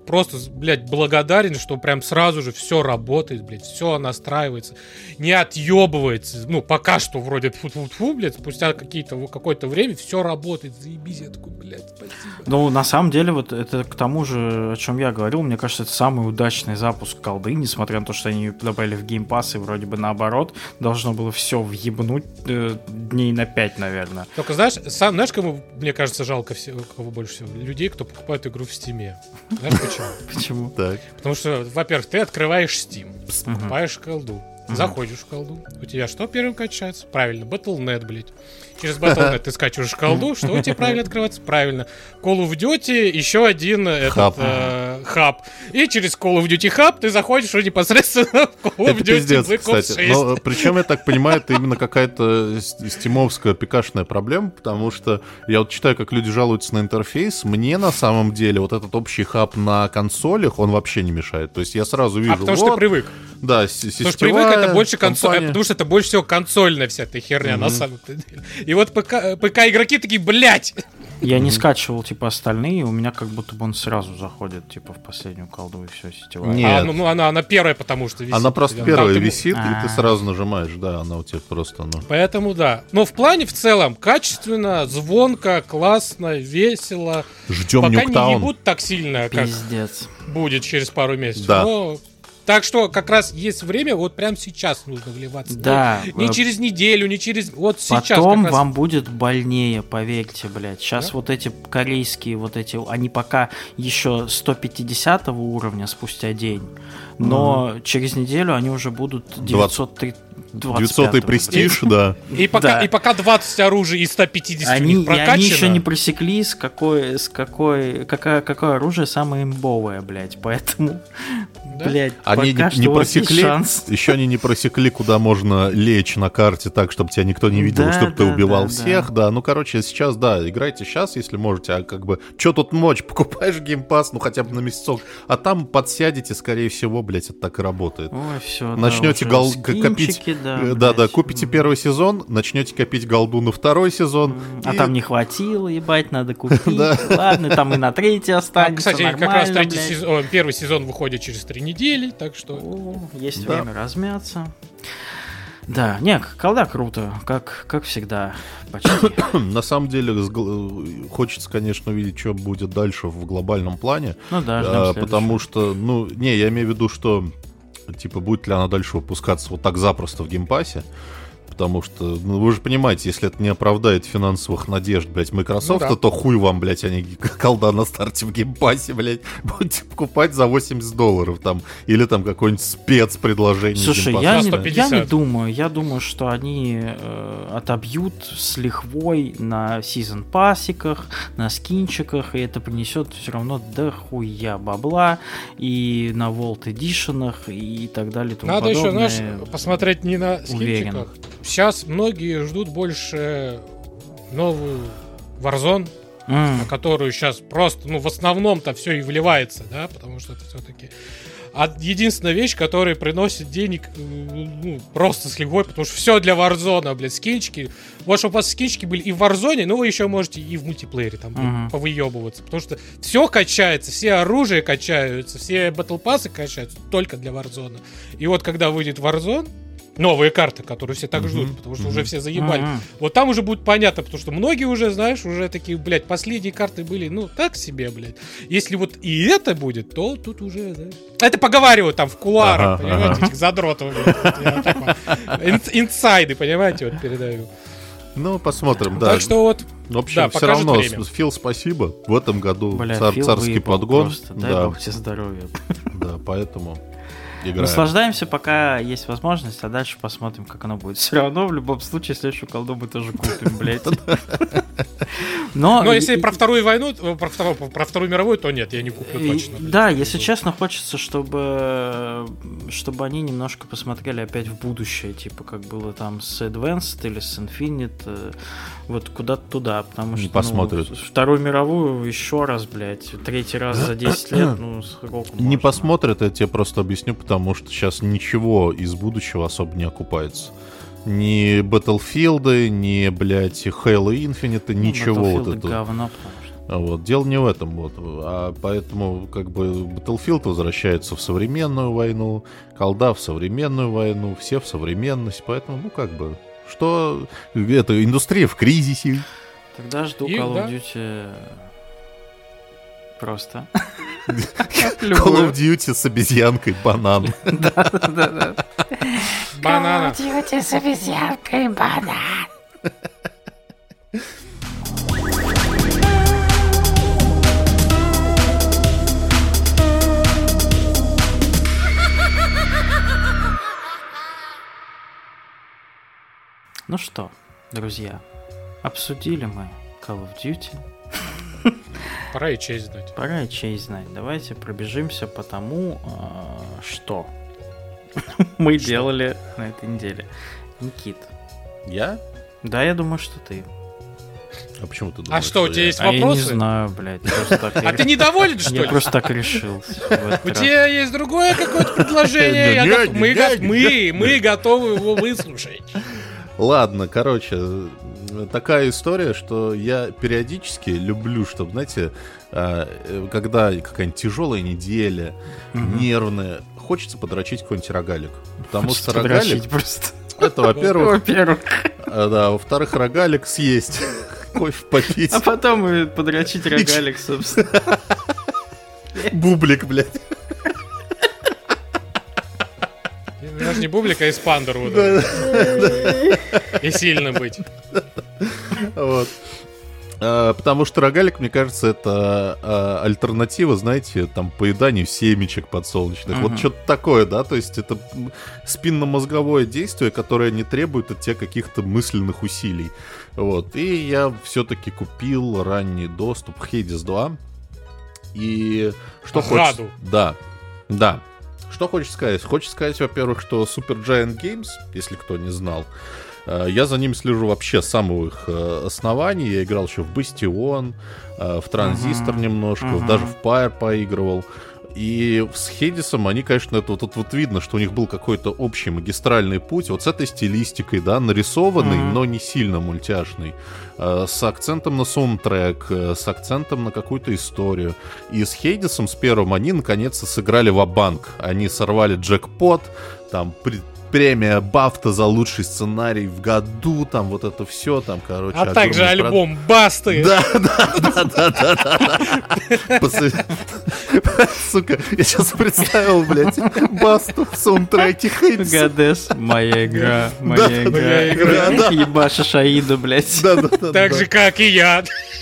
Speaker 2: просто, блядь, благодарен, что прям сразу же все работает, блядь, все настраивается, не отъебывается. Ну, пока что вроде тьфу-тьфу-тьфу, блядь, спустя какое-то время все работает. Заебись, я такой, блядь, спасибо.
Speaker 3: Ну, на самом деле, вот это к тому же, о чем я говорил, мне кажется, это самый удачный запуск колды, несмотря на то, что они добавили в Game Pass, и вроде бы наоборот, должно было все въебнуть дней на 5, наверное.
Speaker 2: Только знаешь, кому, мне кажется, жалко кого больше всего? Людей, кто покупает игру в Steam. Знаешь почему?
Speaker 3: Почему?
Speaker 1: Так.
Speaker 2: Потому что, во-первых, ты открываешь Steam, покупаешь колду, заходишь в колду, у тебя что первым качается? Правильно, Battle.net, блядь. Через Battle.net ты скачиваешь колду, что у тебя правильно открывается? Правильно. Call of Duty еще один хаб. И через Call of Duty хаб ты заходишь уже непосредственно в Call of Duty Black Ops 6.
Speaker 1: Но, причем, я так понимаю, это именно какая-то стимовская пикашная проблема, потому что я вот читаю, как люди жалуются на интерфейс. Мне на самом деле вот этот общий хаб на консолях, он вообще не мешает. То есть я сразу вижу...
Speaker 2: потому что ты привык.
Speaker 1: Да,
Speaker 2: потому что привык, это больше потому что это больше всего консольная вся эта херня на самом-то деле. И вот ПК-игроки такие, блядь!
Speaker 3: Я не скачивал, типа, остальные, у меня как будто бы он сразу заходит, типа, в последнюю колду и все, сетевая.
Speaker 1: Нет.
Speaker 2: Она первая, потому что висит.
Speaker 1: Она просто первая висит, и ты сразу нажимаешь, да, она у тебя просто,
Speaker 2: Поэтому, да. Но в плане в целом качественно, звонко, классно, весело.
Speaker 1: Ждем
Speaker 2: Пока
Speaker 1: Нюктаун.
Speaker 2: не ебут так сильно, как будет через пару месяцев.
Speaker 1: Да.
Speaker 2: Но... Так что как раз есть время, вот прямо сейчас нужно вливаться.
Speaker 3: Да.
Speaker 2: Не через неделю, не через... Вот сейчас.
Speaker 3: Потом
Speaker 2: как раз...
Speaker 3: вам будет больнее, поверьте, блядь. Сейчас вот эти корейские, они пока еще 150 уровня спустя день, но через неделю они уже будут 900-й
Speaker 1: престиж, да.
Speaker 2: И пока 20 оружий из 150
Speaker 3: они
Speaker 2: прокачано...
Speaker 3: Они еще не просекли, какое оружие самое имбовое, блядь. Поэтому, блядь,
Speaker 1: они
Speaker 3: пока
Speaker 1: не просекли,
Speaker 3: шанс.
Speaker 1: еще они не просекли, куда можно лечь на карте так, чтобы тебя никто не видел, чтобы ты убивал всех, да. Ну, короче, сейчас, да, играйте сейчас, если можете, а как бы, что тут мочь, покупаешь Game Pass, ну, хотя бы на месяцок, а там подсядете, скорее всего, блядь, это так и работает.
Speaker 3: Ой, все,
Speaker 1: начнете копить, да, купите первый сезон, начнете копить голду на второй сезон.
Speaker 3: А там не хватило, ебать, надо купить. Ладно, там и на третий останется.
Speaker 2: Кстати, как раз первый сезон выходит через 3 недели, так что...
Speaker 3: Есть время размяться. Да, не, колда круто, как всегда, почти.
Speaker 1: На самом деле, хочется, конечно, увидеть, что будет дальше в глобальном плане.
Speaker 3: Ну да,
Speaker 1: потому что, я имею в виду, что, типа, будет ли она дальше выпускаться вот так запросто в геймпассе. Потому что, вы же понимаете, если это не оправдает финансовых надежд, блядь, Microsoft, то хуй вам, блядь, они колда на старте в геймпассе, блядь, будете покупать за $80 там, или там какое-нибудь спецпредложение.
Speaker 3: Слушай, я не думаю, я думаю, что они отобьют с лихвой на сезон пассиках, на скинчиках, и это принесет все равно дохуя бабла, и на Vault Edition'ах, и так далее, и тому
Speaker 2: подобное.
Speaker 3: Надо
Speaker 2: еще, знаешь, посмотреть не на скинчиках. Сейчас многие ждут больше новую Warzone, на которую сейчас просто, в основном-то все и вливается, да, потому что это все-таки единственная вещь, которая приносит денег, просто с лихвой, потому что все для Warzone, блядь, скинчики. Вот, чтобы у вас скинчики были и в Warzone, но вы еще можете и в мультиплеере там повыебываться, потому что все качается, все оружия качаются, все Battle Pass'ы качаются только для Warzone. И вот когда выйдет Warzone, новые карты, которые все так ждут, потому что уже все заебали. Вот там уже будет понятно, потому что многие уже, знаешь, уже такие, блядь, последние карты были, так себе, блядь. Если вот и это будет, то тут уже, да. Это поговаривают там в кулуарах, понимаете, этих задротов. Инсайды, понимаете, вот передаю.
Speaker 1: Посмотрим, да.
Speaker 2: Так что вот,
Speaker 1: в общем, все равно, время. Фил, спасибо. В этом году царский подгон.
Speaker 3: Дай бог тебе здоровья.
Speaker 1: Да, поэтому...
Speaker 3: Наслаждаемся, пока есть возможность, а дальше посмотрим, как оно будет. Все равно, в любом случае, следующую колду мы тоже купим, блядь.
Speaker 2: Но если про Вторую войну, про Вторую мировую, то нет, я не куплю точно.
Speaker 3: Да, если честно, хочется, чтобы они немножко посмотрели опять в будущее, типа как было там с Advanced или с Infinite, вот куда-то туда, потому что
Speaker 1: посмотрят.
Speaker 3: Вторую мировую еще раз, блядь, третий раз за 10 лет, сколько можно.
Speaker 1: Не посмотрят, я тебе просто объясню, потому что сейчас ничего из будущего особо не окупается. Ни Battlefield, ни, блядь, Halo Infinite, ничего вот этого.
Speaker 3: Говно,
Speaker 1: Вот. Дело не в этом, вот. А поэтому как бы Battlefield возвращается в современную войну, колда в современную войну, все в современность, поэтому, ну как бы, что это индустрия в кризисе.
Speaker 3: Тогда жду Call of Duty просто.
Speaker 1: Call of Duty с обезьянкой банан.
Speaker 3: Да.
Speaker 2: Банана.
Speaker 4: Call of Duty с обезьянкой банан.
Speaker 3: Ну что, друзья, обсудили мы Call of Duty.
Speaker 2: Пора и честь знать.
Speaker 3: Пора и честь знать. Давайте пробежимся по тому, что мы делали на этой неделе. Никит.
Speaker 1: Я?
Speaker 3: Да, я думаю, что ты.
Speaker 1: А почему ты думаешь?
Speaker 2: А что, у тебя есть
Speaker 3: Я
Speaker 2: вопросы?
Speaker 3: не знаю, блядь.
Speaker 2: А ты недоволен, что ли?
Speaker 3: Я просто так решил.
Speaker 2: У тебя есть другое какое-то предложение? Мы готовы его выслушать.
Speaker 1: Ладно, короче, такая история, что я периодически люблю, чтобы, знаете, когда какая-нибудь тяжелая неделя, нервная, хочется подрочить какой-нибудь рогалик. Потому что рогалик...
Speaker 3: Просто.
Speaker 1: Это, во-первых.
Speaker 3: Да,
Speaker 1: во-вторых, рогалик съесть, кофе попить.
Speaker 3: А потом и подрочить рогалик, собственно.
Speaker 1: Бублик, блядь.
Speaker 2: Даже не бублик, а эспандер. И сильно быть.
Speaker 1: Вот. Потому что рогалик, мне кажется, это альтернатива, знаете, там, поеданию семечек подсолнечных. Вот что-то такое, да, то есть это спинномозговое действие, которое не требует от тебя каких-то мысленных усилий. Вот. И я все-таки купил ранний доступ к Hades 2. И что хочется... Да. Что хочешь сказать? Хочешь сказать, во-первых, что Supergiant Games, если кто не знал, я за ним слежу вообще с самого их основания. Я играл еще в Бастион, в Транзистор немножко, даже в Pyre поигрывал. И с Хейдисом они, конечно, это вот видно, что у них был какой-то общий магистральный путь, вот с этой стилистикой, да, нарисованный, но не сильно мультяшный, с акцентом на саундтрек, с акцентом на какую-то историю. И с Хейдисом, с первым, они наконец-то сыграли ва-банк. Они сорвали джекпот, там, премия Бафта за лучший сценарий в году, там вот это все, там, короче.
Speaker 2: А также альбом Басты.
Speaker 1: Да. Сука, я сейчас представил, блядь, Басту в саундтреке Хейдис.
Speaker 3: Гадес, моя игра. Ебаша Шаиду, блядь.
Speaker 2: Так же, как и я.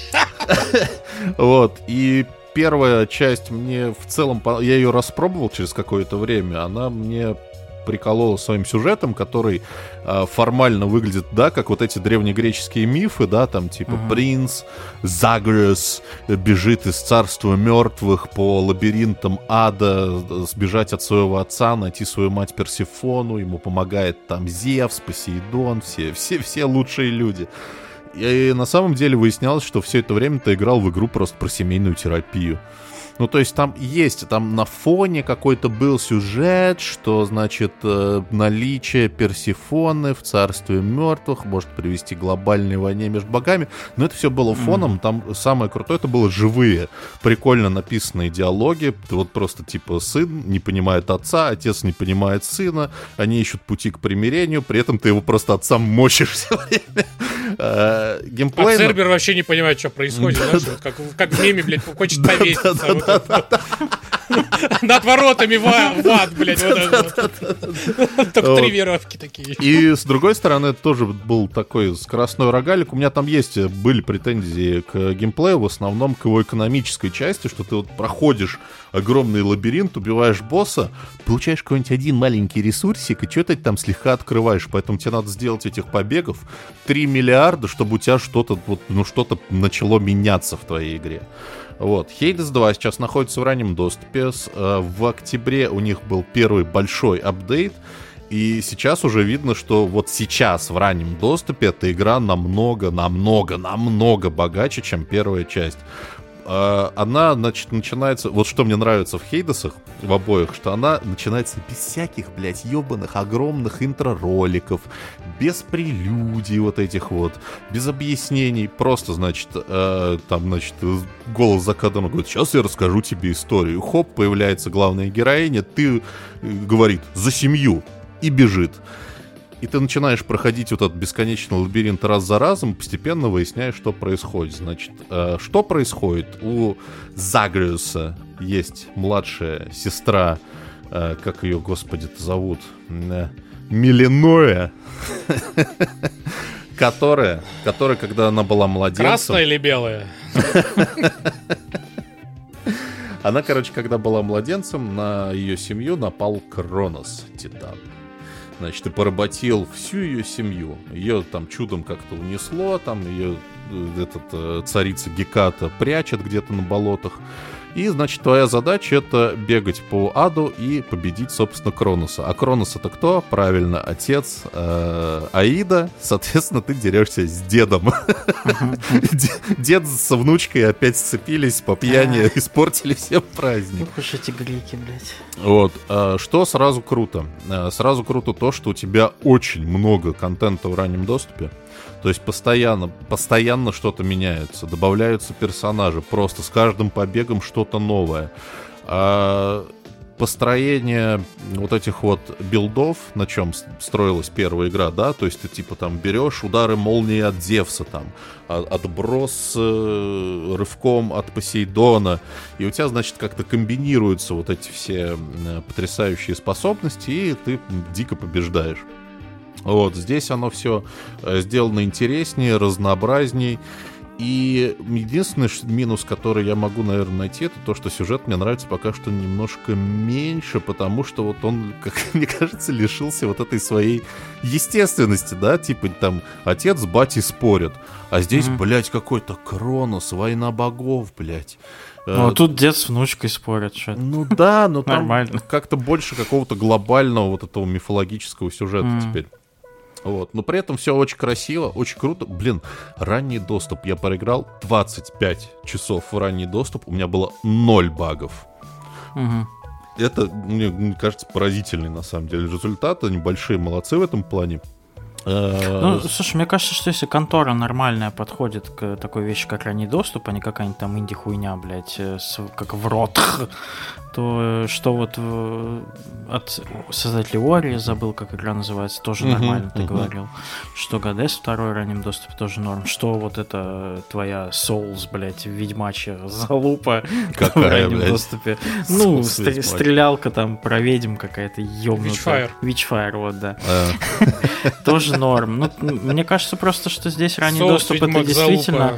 Speaker 1: Вот, и первая часть мне в целом, я ее распробовал через какое-то время, она мне приколола своим сюжетом, который формально выглядит, да, как вот эти древнегреческие мифы, да, там типа принц Загрес бежит из царства мертвых по лабиринтам ада, сбежать от своего отца, найти свою мать Персефону, ему помогает там Зевс, Посейдон, все лучшие люди. И на самом деле выяснялось, что все это время ты играл в игру просто про семейную терапию. Ну, то есть там есть, там на фоне какой-то был сюжет, что, значит, наличие Персефоны в царстве мертвых может привести к глобальной войне между богами. Но это все было фоном, там самое крутое, это было живые, прикольно написанные диалоги. Вот просто типа сын не понимает отца, отец не понимает сына, они ищут пути к примирению, при этом ты его просто отцам мочишь все время. Геймплей...
Speaker 2: А Цербер вообще не понимает, что происходит, знаешь, как в меме, блядь, хочет повеситься. Над воротами в ад, блядь. Только 3 веревки такие.
Speaker 1: И с другой стороны, это тоже был такой скоростной рогалик. У меня там были претензии к геймплею, в основном к его экономической части, что ты вот проходишь огромный лабиринт, убиваешь босса, получаешь какой-нибудь один маленький ресурсик, и что-то там слегка открываешь. Поэтому тебе надо сделать этих побегов 3 миллиарда, чтобы у тебя что-то начало меняться в твоей игре. Вот. Hades 2 сейчас находится в раннем доступе. В октябре у них был первый большой апдейт. И сейчас уже видно, что вот сейчас в раннем доступе эта игра намного богаче, чем первая часть. она, значит, начинается... Вот что мне нравится в Хейдесах, в обоих, что она начинается без всяких, блядь, ебаных, огромных интро-роликов, без прелюдий вот этих вот, без объяснений. Просто, значит, там, значит, голос за кадром говорит: сейчас я расскажу тебе историю. Хоп, появляется главная героиня, ты, говорит, за семью, и бежит. И ты начинаешь проходить вот этот бесконечный лабиринт раз за разом, постепенно выясняешь, что происходит. Значит, что происходит? У Загриуса есть младшая сестра, как ее, господи-то, зовут? Мелиноя, которая, когда она была младенцем...
Speaker 2: Красная или белая?
Speaker 1: Она, короче, когда была младенцем, на ее семью напал Кронос, Титан. Значит, и поработил всю ее семью. Ее там чудом как-то унесло, там ее царица Геката прячет где-то на болотах. И, значит, твоя задача — это бегать по аду и победить, собственно, Кроноса. А Кронос — это кто? Правильно, отец Аида. Соответственно, ты дерешься с дедом. Дед со внучкой опять сцепились по пьяни, испортили всем праздник.
Speaker 3: Уж эти греки, блядь.
Speaker 1: Вот. Что сразу круто? Сразу круто то, что у тебя очень много контента в раннем доступе. То есть постоянно что-то меняется, добавляются персонажи, просто с каждым побегом что-то новое. Построение вот этих вот билдов, на чем строилась первая игра, да, то есть ты типа там берешь удары молнии от Зевса, там, отброс рывком от Посейдона, и у тебя, значит, как-то комбинируются вот эти все потрясающие способности, и ты дико побеждаешь. Вот, здесь оно все сделано интереснее, разнообразней. И единственный минус, который я могу, наверное, найти, это то, что сюжет мне нравится пока что немножко меньше, потому что вот он, как мне кажется, лишился вот этой своей естественности, да, типа там отец с батей спорят, а здесь, блядь, какой-то Кронос, война богов, блядь.
Speaker 3: Ну, а тут дед с внучкой спорят, что-то.
Speaker 1: Ну да, но там
Speaker 3: нормально.
Speaker 1: Как-то больше какого-то глобального вот этого мифологического сюжета теперь. Вот. Но при этом все очень красиво, очень круто. Блин, ранний доступ. Я проиграл 25 часов в ранний доступ. У меня было 0 багов. Это, мне кажется, поразительный на самом деле результат. Они большие молодцы в этом плане.
Speaker 3: Ну, слушай, мне кажется, что если контора нормальная подходит к такой вещи, как ранний доступ, а не какая-нибудь там инди-хуйня, блядь, как в рот, то что вот от создателей Ори, забыл, как игра называется, тоже нормально, ты говорил. Что Гадес второй ранним доступе тоже норм. Что вот это твоя Souls, блядь, ведьмачья залупа в раннем доступе. Ну, стрелялка там про ведьм какая-то ёбнутая. Witchfire, вот, да. Тоже норм. Ну, мне кажется просто, что здесь ранний доступ это действительно...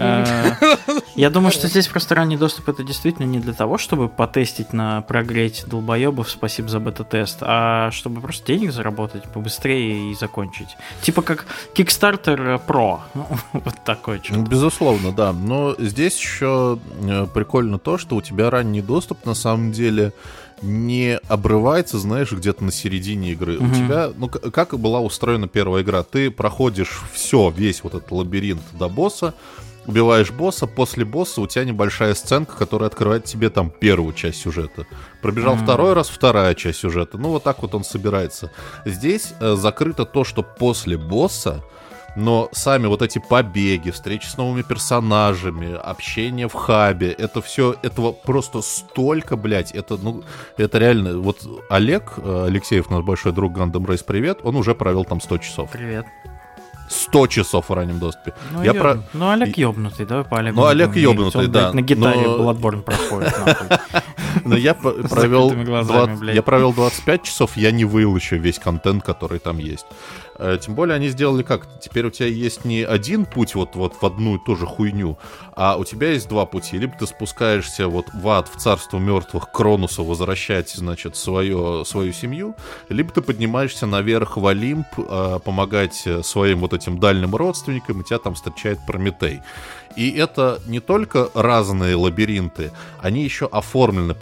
Speaker 3: Я думаю, что здесь просто ранний доступ это действительно не для того, чтобы потестить на прогреть долбоебов, спасибо за бета-тест, а чтобы просто денег заработать побыстрее и закончить. Типа как Kickstarter Pro. Ну, вот такой что-то.
Speaker 1: Безусловно, да. Но здесь еще прикольно то, что у тебя ранний доступ на самом деле не обрывается, знаешь, где-то на середине игры. У тебя, ну, как и была устроена первая игра, ты проходишь весь вот этот лабиринт до босса, убиваешь босса, после босса у тебя небольшая сценка, которая открывает тебе там первую часть сюжета. Пробежал второй раз, вторая часть сюжета. Ну, вот так вот он собирается. Здесь закрыто то, что после босса, но сами вот эти побеги, встречи с новыми персонажами, общение в хабе, это все, этого просто столько, блядь, это реально, вот Олег Алексеев, наш большой друг Gundam Race, привет, он уже провел там 100 часов.
Speaker 3: Привет.
Speaker 1: 100 часов в раннем доступе.
Speaker 3: Ну, Олег ёбнутый, давай по Олегу.
Speaker 1: Ну, Олег ёбнутый, да.
Speaker 3: На гитаре Bloodborne проходит, нахуй.
Speaker 1: Но я провел 25 часов, я не выил еще весь контент, который там есть. Тем более они сделали как? Теперь у тебя есть не один путь вот в одну и ту же хуйню, а у тебя есть два пути. Либо ты спускаешься вот в ад, в царство мертвых, к Кронусу, возвращать, значит, свою семью, либо ты поднимаешься наверх в Олимп, помогать своим вот этим дальним родственникам, и тебя там встречает Прометей. И это не только разные лабиринты, они еще оформлены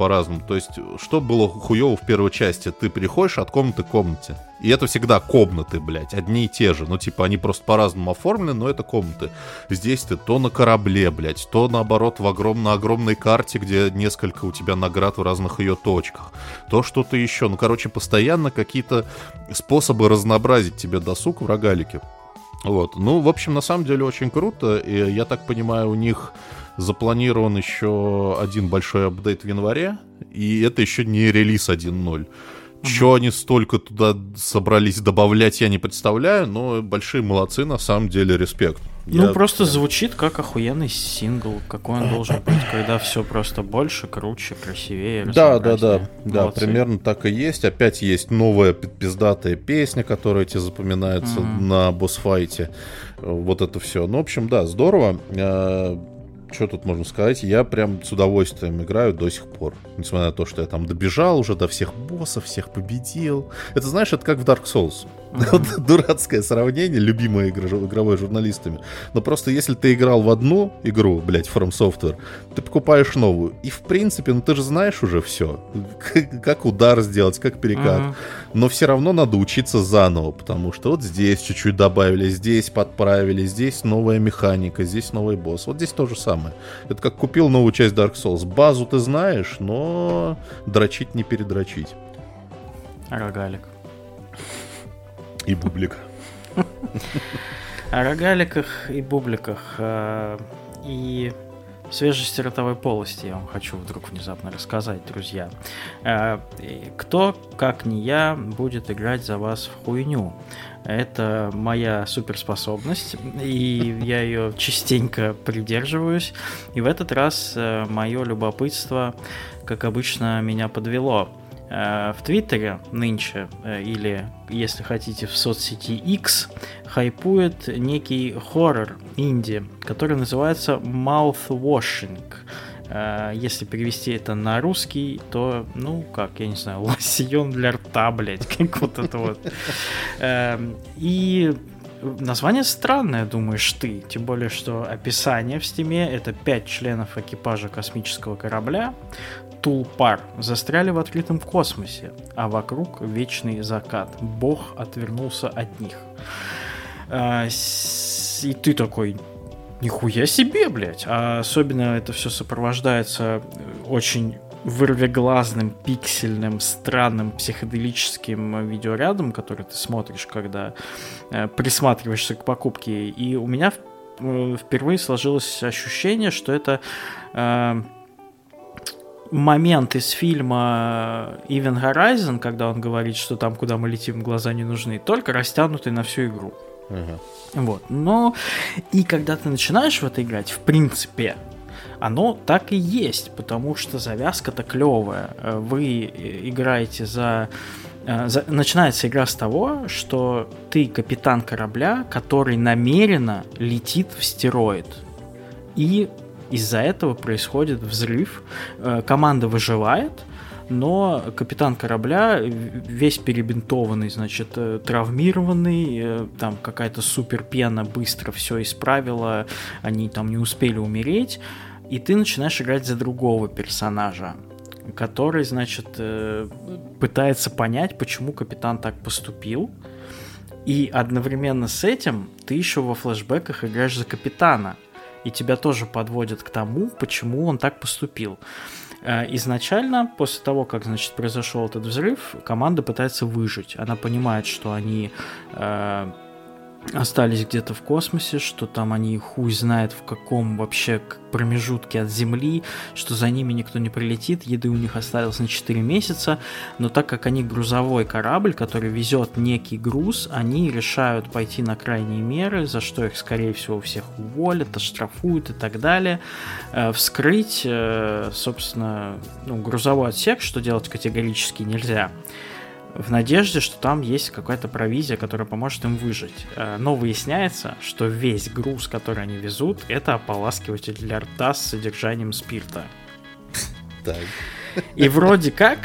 Speaker 1: по-разному. То есть, что было хуёво в первой части? Ты переходишь от комнаты к комнате. И это всегда комнаты, блядь, одни и те же. Ну, типа, они просто по-разному оформлены, но это комнаты. Здесь ты то на корабле, блядь, то, наоборот, на огромной карте, где несколько у тебя наград в разных ее точках. То что-то еще. Ну, короче, постоянно какие-то способы разнообразить тебе досуг в рогалике. Вот. Ну, в общем, на самом деле очень круто. И я так понимаю, у них запланирован еще один большой апдейт в январе. И это еще не релиз 1.0. Чё они столько туда собрались добавлять, я не представляю, но большие молодцы, на самом деле, респект.
Speaker 3: Просто звучит как охуенный сингл, какой он должен быть, когда все просто больше, круче, красивее.
Speaker 1: Да, примерно так и есть. Опять есть новая пиздатая песня, которая тебе запоминается на босс-файте. Вот это все. Ну, в общем, да, здорово. Что тут можно сказать? Я прям с удовольствием играю до сих пор. Несмотря на то, что я там добежал уже до всех боссов, всех победил. Это, знаешь, это как в Dark Souls. Дурацкое сравнение, любимое игровое журналистами. Но просто если ты играл в одну игру, блядь, From Software, ты покупаешь новую. И в принципе, ты же знаешь уже все. Как удар сделать, как перекат. Но все равно надо учиться заново, потому что вот здесь чуть-чуть добавили, здесь подправили, здесь новая механика, здесь новый босс. Вот здесь то же самое. Это как купил новую часть Dark Souls. Базу ты знаешь, но дрочить не передрочить.
Speaker 3: Рогалик.
Speaker 1: И бублик.
Speaker 3: О рогаликах и бубликах и свежести ротовой полости я вам хочу вдруг внезапно рассказать, друзья. Кто, как не я, будет играть за вас в хуйню? Это моя суперспособность, и я ее частенько придерживаюсь. И в этот раз мое любопытство, как обычно, меня подвело. В Твиттере нынче, или, если хотите, в соцсети X, хайпует некий хоррор инди, который называется Mouthwashing. Если перевести это на русский, то, я не знаю, лосьон для рта, блядь, как вот это вот. И название странное, думаешь ты, тем более, что описание в стиме — это 5 членов экипажа космического корабля Тулпар застряли в открытом космосе, а вокруг вечный закат. Бог отвернулся от них. И ты такой: нихуя себе, блядь. А особенно это все сопровождается очень вырвиглазным, пиксельным, странным психоделическим видеорядом, который ты смотришь, когда присматриваешься к покупке. И у меня впервые сложилось ощущение, что это момент из фильма Event Horizon, когда он говорит, что там, куда мы летим, глаза не нужны, только растянутый на всю игру. Вот. Но и когда ты начинаешь в это играть, в принципе, оно так и есть, потому что завязка-то клевая. Вы играете начинается игра с того, что ты капитан корабля, который намеренно летит в стероид. И из-за этого происходит взрыв. Команда выживает, но капитан корабля весь перебинтованный, значит, травмированный, там какая-то суперпена быстро все исправила, они там не успели умереть, и ты начинаешь играть за другого персонажа, который, значит, пытается понять, почему капитан так поступил, и одновременно с этим ты еще во флешбеках играешь за капитана, и тебя тоже подводят к тому, почему он так поступил. Изначально, после того, как, значит, произошел этот взрыв, команда пытается выжить. Она понимает, что они остались где-то в космосе, что там они хуй знает в каком вообще промежутке от Земли, что за ними никто не прилетит, еды у них осталось на 4 месяца, но так как они грузовой корабль, который везет некий груз, они решают пойти на крайние меры, за что их, скорее всего, всех уволят, оштрафуют и так далее, вскрыть, собственно, грузовой отсек, что делать категорически нельзя, в надежде, что там есть какая-то провизия, которая поможет им выжить. Но выясняется, что весь груз, который они везут, это ополаскиватель для рта с содержанием спирта.
Speaker 1: Так.
Speaker 3: И вроде как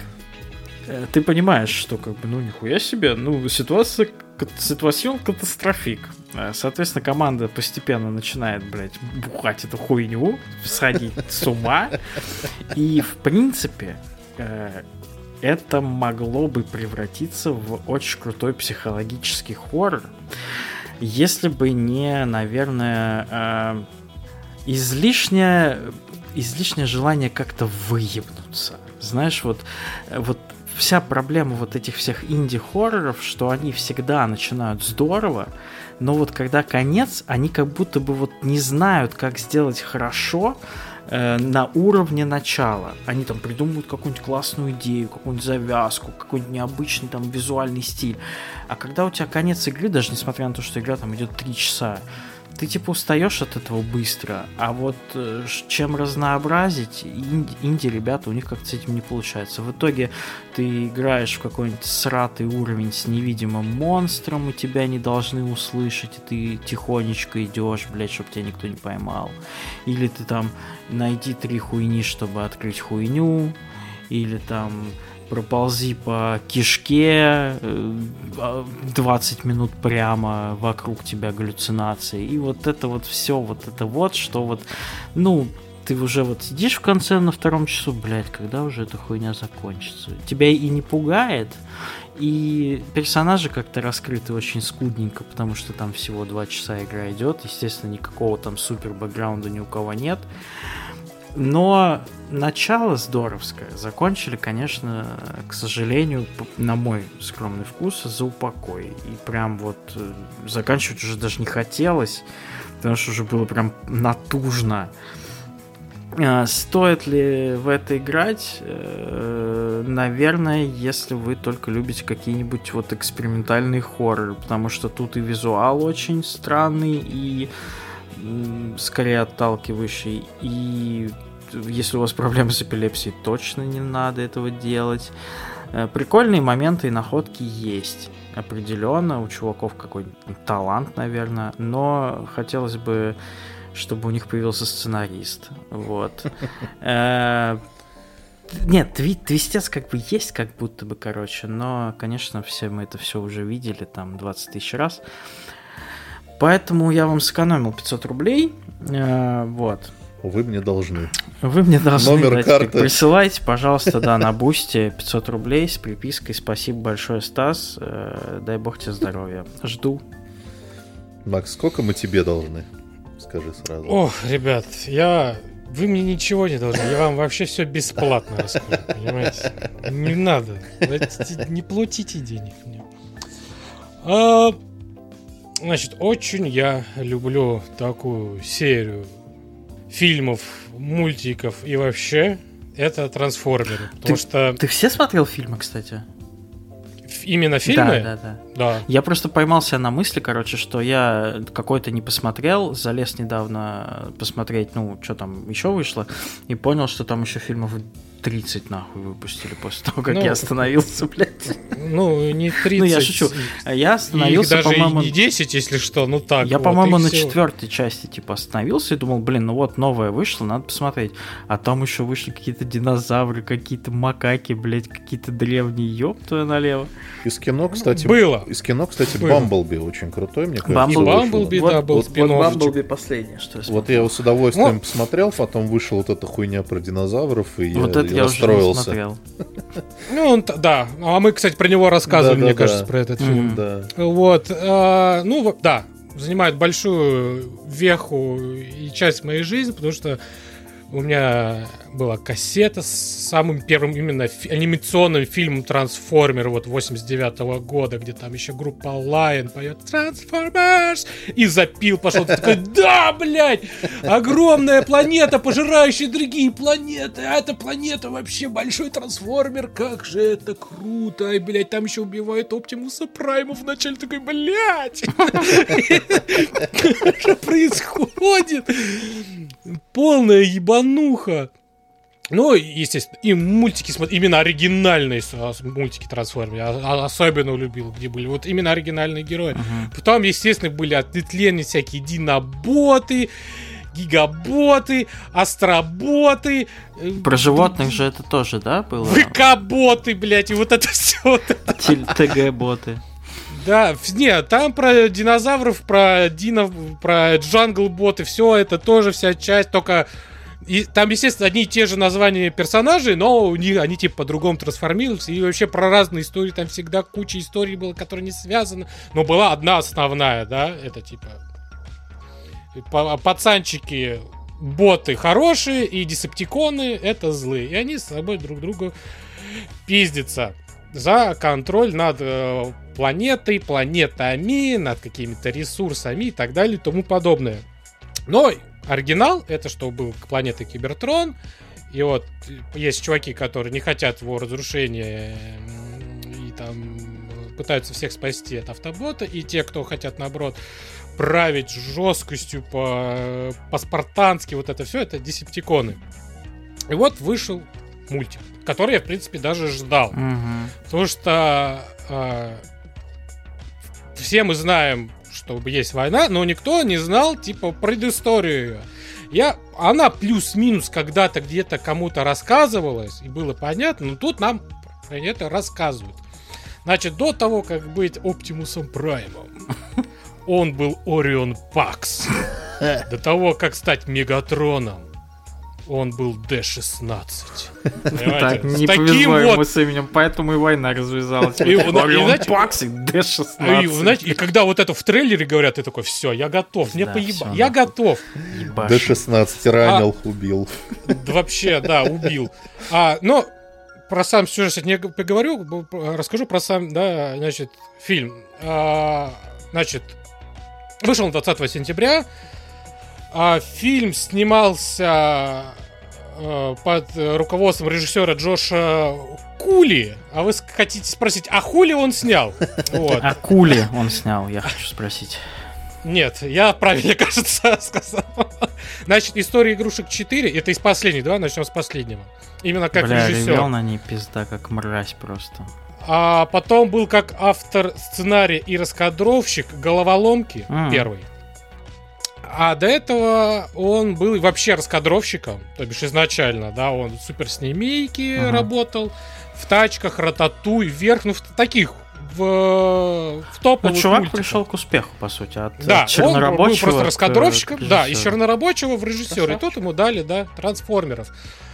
Speaker 3: ты понимаешь, что нихуя себе, ситуация катастрофик. Соответственно, команда постепенно начинает, блядь, бухать эту хуйню, сходить с ума. И, в принципе, это могло бы превратиться в очень крутой психологический хоррор, если бы не, наверное, излишнее желание как-то выебнуться. Знаешь, вот вся проблема вот этих всех инди-хорроров, что они всегда начинают здорово, но вот когда конец, они как будто бы вот не знают, как сделать хорошо на уровне начала. Они там придумывают какую-нибудь классную идею, какую-нибудь завязку, какой-нибудь необычный там визуальный стиль. А когда у тебя конец игры, даже несмотря на то, что игра там идет 3 часа, ты типа устаешь от этого быстро, а вот чем разнообразить, инди-ребята, у них как-то с этим не получается. В итоге ты играешь в какой-нибудь сратый уровень с невидимым монстром, и тебя не должны услышать, и ты тихонечко идешь, блядь, чтобы тебя никто не поймал. Или ты там найди 3 хуйни, чтобы открыть хуйню, или там проползи по кишке 20 минут прямо, вокруг тебя галлюцинации. И вот это вот все, вот это вот, что вот, ну, ты уже вот сидишь в конце на 2 часу, блядь, когда уже эта хуйня закончится? Тебя и не пугает, и персонажи как-то раскрыты очень скудненько, потому что там всего 2 часа игра идет, естественно, никакого там супер бэкграунда ни у кого нет. Но начало здоровское. Закончили, конечно, к сожалению, на мой скромный вкус, за упокой. И прям вот заканчивать уже даже не хотелось, потому что уже было прям натужно. Стоит ли в это играть? Наверное, если вы только любите какие-нибудь вот экспериментальные хорроры, потому что тут и визуал очень странный, и скорее отталкивающий, и если у вас проблемы с эпилепсией, точно не надо этого делать. Прикольные моменты и находки есть. Определенно, у чуваков какой-нибудь талант, наверное, но хотелось бы, чтобы у них появился сценарист. Вот. Нет, твистец как бы есть, как будто бы, короче, но, конечно, все мы это все уже видели, там, 20 тысяч раз. Поэтому я вам сэкономил 500 рублей. Вот.
Speaker 1: Вы мне должны.
Speaker 3: Вы мне должны.
Speaker 1: Номер карты.
Speaker 3: Присылайте, пожалуйста, да, на Бусти 500 рублей с припиской. Спасибо большое, Стас. Дай бог тебе здоровья. Жду.
Speaker 1: Макс, сколько мы тебе должны? Скажи сразу.
Speaker 2: Ох, ребят, вы мне ничего не должны. Я вам вообще все бесплатно расскажу, понимаете? Не надо. Не платите денег мне. Значит, очень я люблю такую серию фильмов, мультиков и вообще это «Трансформеры».
Speaker 3: Ты все смотрел фильмы, кстати?
Speaker 2: Именно фильмы?
Speaker 3: Да. Я просто поймался на мысли, короче, что я какой-то не посмотрел, залез недавно посмотреть, ну, что там еще вышло, и понял, что там еще фильмов 30 нахуй выпустили после того, как я остановился, блядь.
Speaker 2: Ну, не 30.
Speaker 3: Ну, я шучу. Я остановился,
Speaker 2: их даже
Speaker 3: по-моему...
Speaker 2: не 10, если что, ну так.
Speaker 3: Я,
Speaker 2: вот,
Speaker 3: по-моему, на 4-й части, типа, остановился и думал, блин, ну вот, новое вышло, надо посмотреть. А там еще вышли какие-то динозавры, какие-то макаки, блядь, какие-то древние, ёб твою налево.
Speaker 1: Из кино, кстати...
Speaker 2: Было.
Speaker 1: Из кино, кстати, Бамблби очень крутой, мне кажется.
Speaker 2: Бамблби, да, был спин-офф.
Speaker 3: Бамблби последний, что я смотрел.
Speaker 1: Вот я его с удовольствием посмотрел, потом вышла вот эта хуйня про динозавров, и
Speaker 3: вот
Speaker 1: я расстроился.
Speaker 2: Ну, да. А мы, кстати, про него рассказывали, мне кажется, про этот фильм.
Speaker 1: Да.
Speaker 2: Вот. Ну, да. Занимает большую веху и часть моей жизни, потому что у меня была кассета с самым первым именно анимационным фильмом «Трансформер» вот 89-го года, где там еще группа Lion поет «Transformers» и запил, пошел. Ты такой, да, блядь! Огромная планета, пожирающая другие планеты, а эта планета вообще большой трансформер, как же это круто! И, блядь, там еще убивают Оптимуса Прайма вначале, такой, блядь! Что происходит? Полная ебануха. Ну, естественно, и мультики, именно оригинальные мультики Трансформеры, особенно любил, где были вот именно оригинальные герои. Потом, естественно, были ответвления всякие диноботы, гигаботы, астроботы.
Speaker 3: Про животных же это тоже, да, было?
Speaker 2: ВК-боты, блядь, и вот это все.
Speaker 3: ТГ-боты.
Speaker 2: Да, нет, там про динозавров, про джангл-боты, все это тоже вся часть, только... И там, естественно, одни и те же названия персонажей, но у них они типа по-другому трансформируются. И вообще про разные истории. Там всегда куча историй было, которые не связаны. Но была одна основная, да, это типа... Пацанчики, боты хорошие, и десептиконы это злые. И они с собой друг другу пиздятся за контроль над планетой, планетами, над какими-то ресурсами и так далее и тому подобное. Но оригинал, это что был планета Кибертрон. И вот есть чуваки, которые не хотят его разрушения и там пытаются всех спасти от автобота. И те, кто хотят, наоборот, править жесткостью по-спартански, вот это все, это десептиконы. И вот вышел мультик, который я, в принципе, даже ждал. Потому что все мы знаем, что есть война, но никто не знал, типа, предысторию ее. Она плюс-минус когда-то где-то кому-то рассказывалась, и было понятно, но тут нам про это рассказывают. Значит, до того, как быть Оптимусом Праймом, он был Орион Пакс. До того, как стать Мегатроном, он был Д-16.
Speaker 3: Так, не повезло ему с именем, поэтому и война развязалась. Орион Пакс и Д-16.
Speaker 2: И когда вот это в трейлере говорят, ты такой, все, я готов, мне поебать, я готов.
Speaker 1: Д-16 ранил, убил.
Speaker 2: Вообще, да, убил. Но про сам сюжет не поговорю, расскажу про сам, да, значит, фильм. Значит, вышел он 20 сентября. Фильм снимался под руководством режиссера Джоша Кули. А вы хотите спросить, а хули он снял? Вот.
Speaker 3: А Кули он снял, я хочу спросить.
Speaker 2: Нет, я правильно, кажется, сказал. Значит, «История игрушек 4», это из последнего, давай начнем с последнего. Именно как режиссер.
Speaker 3: Ревел на ней пизда, как мразь просто.
Speaker 2: А потом был как автор сценария и раскадровщик «Головоломки» первый. А до этого он был вообще раскадровщиком, то бишь изначально, да, он в суперсемейке работал, в тачках, Рататуй, вверх, ну в таких, в топовых
Speaker 3: чувак
Speaker 2: мультиках.
Speaker 3: Пришел к успеху, по сути, от
Speaker 2: чернорабочего. Он был просто раскадровщиком, да, из чернорабочего в режиссера, и тут ему дали, да, трансформеров.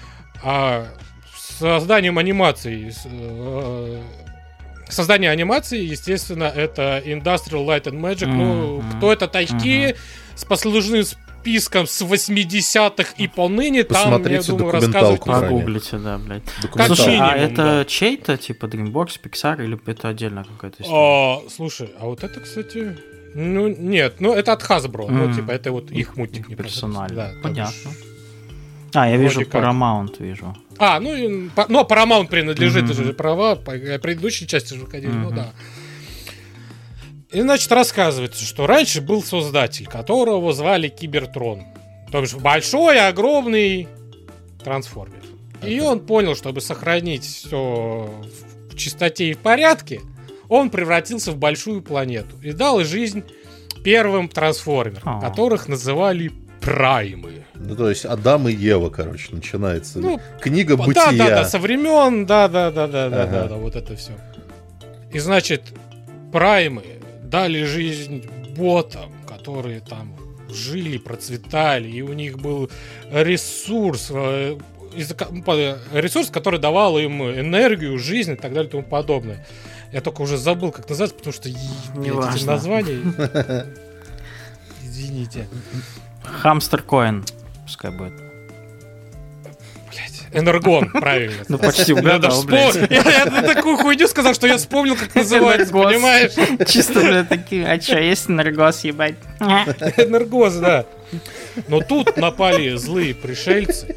Speaker 2: Созданием анимации, создание анимации, естественно, это Industrial Light and Magic. Ну, кто это такие? С послужным списком с 80-х и поныне. Там, я думаю, рассказывать.
Speaker 3: Погуглите, да, блядь.
Speaker 2: Слушай,
Speaker 3: а это чей-то, типа DreamWorks, Pixar, или это отдельно какая-то история?
Speaker 2: Слушай, а вот это, кстати... Ну, нет, это от Hasbro. Ну, типа, это вот их мультик.
Speaker 3: Персонально.
Speaker 2: Да,
Speaker 3: понятно. Я вижу, Paramount вижу.
Speaker 2: Paramount принадлежит уже права, предыдущей части же выходили, ну да. И, значит, рассказывается, что раньше был создатель, которого звали Кибертрон. То есть большой, огромный трансформер. И он понял, чтобы сохранить все в чистоте и в порядке, он превратился в большую планету и дал жизнь первым трансформерам, которых называли Праймы.
Speaker 1: Ну, то есть Адам и Ева, короче, начинается. Книга бытия.
Speaker 2: Да, со времен, да, вот это все. И, значит, Праймы дали жизнь ботам, которые там жили, процветали, и у них был ресурс, который давал им энергию, жизнь и так далее и тому подобное. Я только уже забыл, как называется, потому что эти названия... Извините.
Speaker 3: Хамстер Коин, пускай будет.
Speaker 2: Энергон, правильно.
Speaker 3: Ну, почти угадал, блядь.
Speaker 2: Я такую хуйню сказал, что я вспомнил, как называется, понимаешь?
Speaker 3: Чисто, блядь, такие, а чё, есть энергос, ебать?
Speaker 2: Энергос, да. Но тут напали злые пришельцы,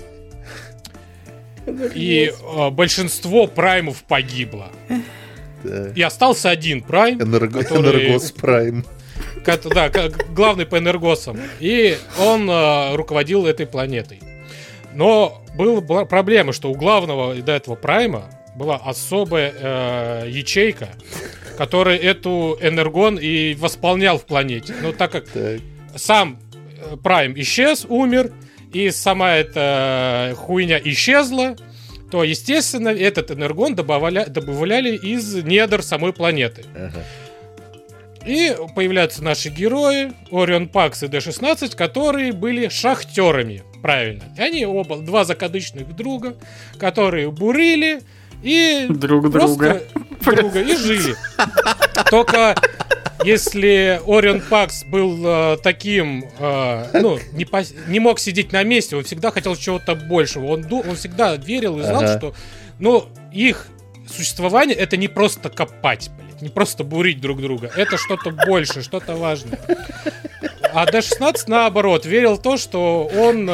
Speaker 2: и большинство праймов погибло. И остался один прайм.
Speaker 1: Энергос Прайм.
Speaker 2: Да, главный по энергосам. И он руководил этой планетой. Но была проблема, что у главного до этого прайма была особая ячейка, которая эту энергон и восполнял в планете. Но так как сам прайм исчез, умер, и сама эта хуйня исчезла, то, естественно, этот энергон добавляли из недр самой планеты. И появляются наши герои, Орион Пакс и Д-16, которые были шахтерами, правильно. И они оба, два закадычных друга, которые бурили и
Speaker 3: друг друга
Speaker 2: и жили. Только если Орион Пакс был таким, не мог сидеть на месте, он всегда хотел чего-то большего. Он всегда верил и знал, что их существование — это не просто копать, блядь, не просто бурить друг друга. Это что-то большее, что-то важное. А Д-16, наоборот, верил в то, что он...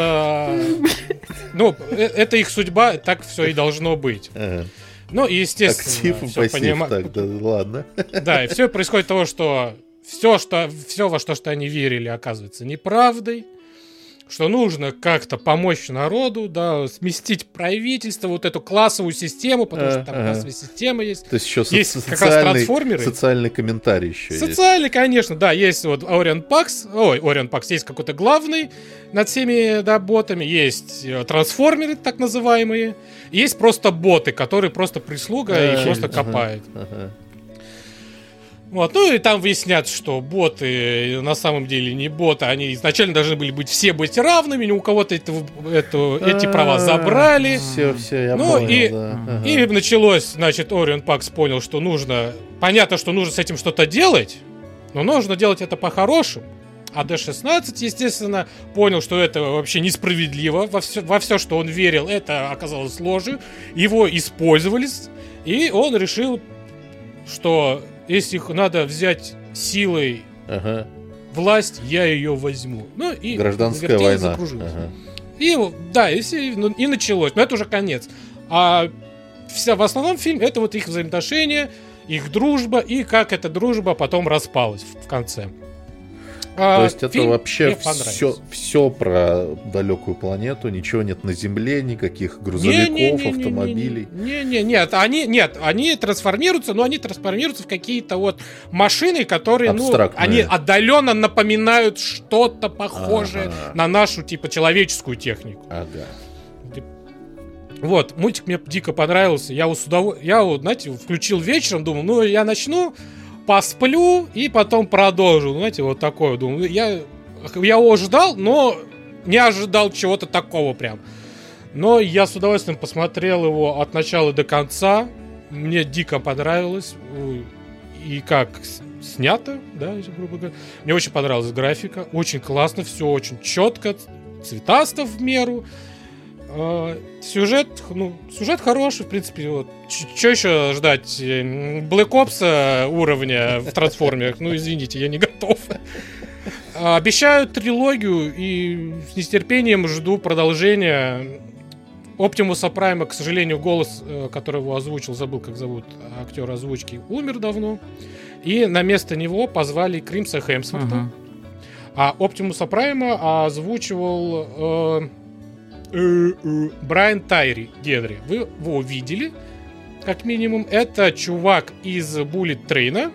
Speaker 2: это их судьба, так все и должно быть. Ну, и естественно...
Speaker 1: Актив и пассив, так, да, ладно.
Speaker 2: Да, и все происходит от того, что все, во что они верили, оказывается неправдой. Что нужно как-то помочь народу, да, сместить правительство, вот эту классовую систему, потому что там классовая система есть.
Speaker 1: То есть еще
Speaker 2: есть как раз трансформеры.
Speaker 1: Социальный комментарий еще
Speaker 2: социальный, конечно, да, есть вот Орион Пакс, есть какой-то главный над всеми, да, ботами, есть трансформеры, так называемые, есть просто боты, которые просто прислуга и просто копают. Вот, ну и там выяснят, что боты на самом деле не боты, они изначально должны были все быть равными, у кого-то эти права забрали.
Speaker 1: Все, я понял,
Speaker 2: и началось, значит, Орион Пакс понял, что понятно, что нужно с этим что-то делать, но нужно делать это по-хорошему. А Д-16, естественно, понял, что это вообще несправедливо, во все, что он верил, это оказалось ложью, его использовали, и он решил, что... Если их надо взять силой власть, я ее возьму. Ну, и
Speaker 1: гражданская война.
Speaker 2: И началось. Но это уже конец. А в основном фильм — это вот их взаимоотношения, их дружба, и как эта дружба потом распалась в конце.
Speaker 1: То есть это вообще все про далекую планету, ничего нет на Земле, никаких грузовиков, автомобилей.
Speaker 2: Нет, они трансформируются, но они трансформируются в какие-то вот машины, которые, они отдаленно напоминают что-то похожее на нашу, типа, человеческую технику. Вот, мультик мне дико понравился. Я знаете, включил вечером, думал, я начну, посплю и потом продолжу. Знаете, вот такое. Думаю, я его ждал, но не ожидал чего-то такого прям. Но я с удовольствием посмотрел его от начала до конца. Мне дико понравилось. И как снято, да, грубо говоря. Мне очень понравилась графика. Очень классно, все очень четко. Цветасто в меру. Сюжет хороший, в принципе. Вот. Что еще ждать? Black Ops уровня в трансформерах? Извините, я не готов. Обещают трилогию, и с нетерпением жду продолжения. Оптимуса Прайма, к сожалению, голос, который его озвучил, забыл, как зовут актер озвучки, умер давно. И на место него позвали Кримса Хемсворта. А Оптимуса Прайма озвучивал... Брайан Тайри Генри. Вы его видели, как минимум. Это чувак из Bullet Train.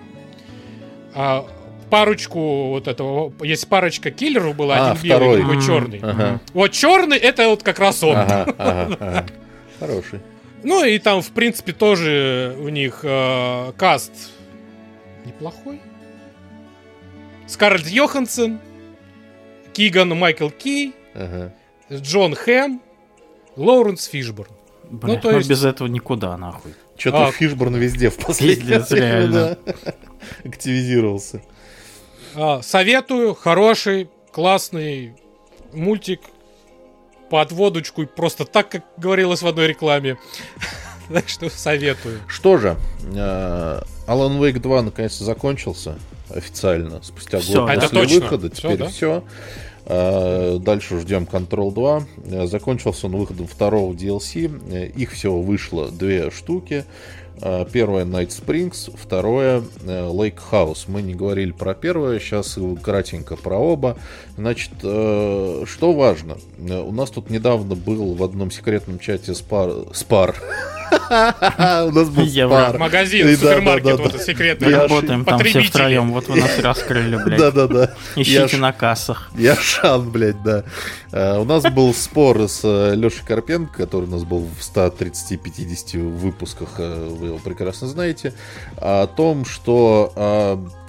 Speaker 2: Парочку вот этого... Есть парочка киллеров была, один белый, другой черный. Вот черный — это вот как раз он.
Speaker 1: Хороший.
Speaker 2: Ну и там, в принципе, тоже у них каст неплохой. Скарлетт Йоханссон, Киган Майкл Кей, Джон Хэм, Лоуренс Фишборн.
Speaker 3: Без этого никуда, нахуй.
Speaker 1: Что-то Фишборн везде в последнее время активизировался.
Speaker 2: Советую. Хороший, классный мультик. Под водочку, просто так, как говорилось в одной рекламе. Так что советую.
Speaker 1: Что же, Alan Wake 2 наконец-то закончился официально. Спустя год после выхода. Теперь все. Дальше ждем Control 2. Закончился он выходом второго DLC. Их всего вышло 2 штуки. Первое Night Springs, второе Lake House. Мы не говорили про первое, сейчас кратенько про оба. Значит, что важно? У нас тут недавно был в одном секретном чате спар. У нас был спар.
Speaker 2: Магазин, супермаркет, вот секретный.
Speaker 3: Работаем там все втроем, вот вы нас раскрыли, блядь.
Speaker 1: Да-да-да.
Speaker 3: Ищите на кассах.
Speaker 1: Яшан, блядь, да. У нас был спор с Лешей Карпенко, который у нас был в 130-50 выпусках, вы его прекрасно знаете, о том, что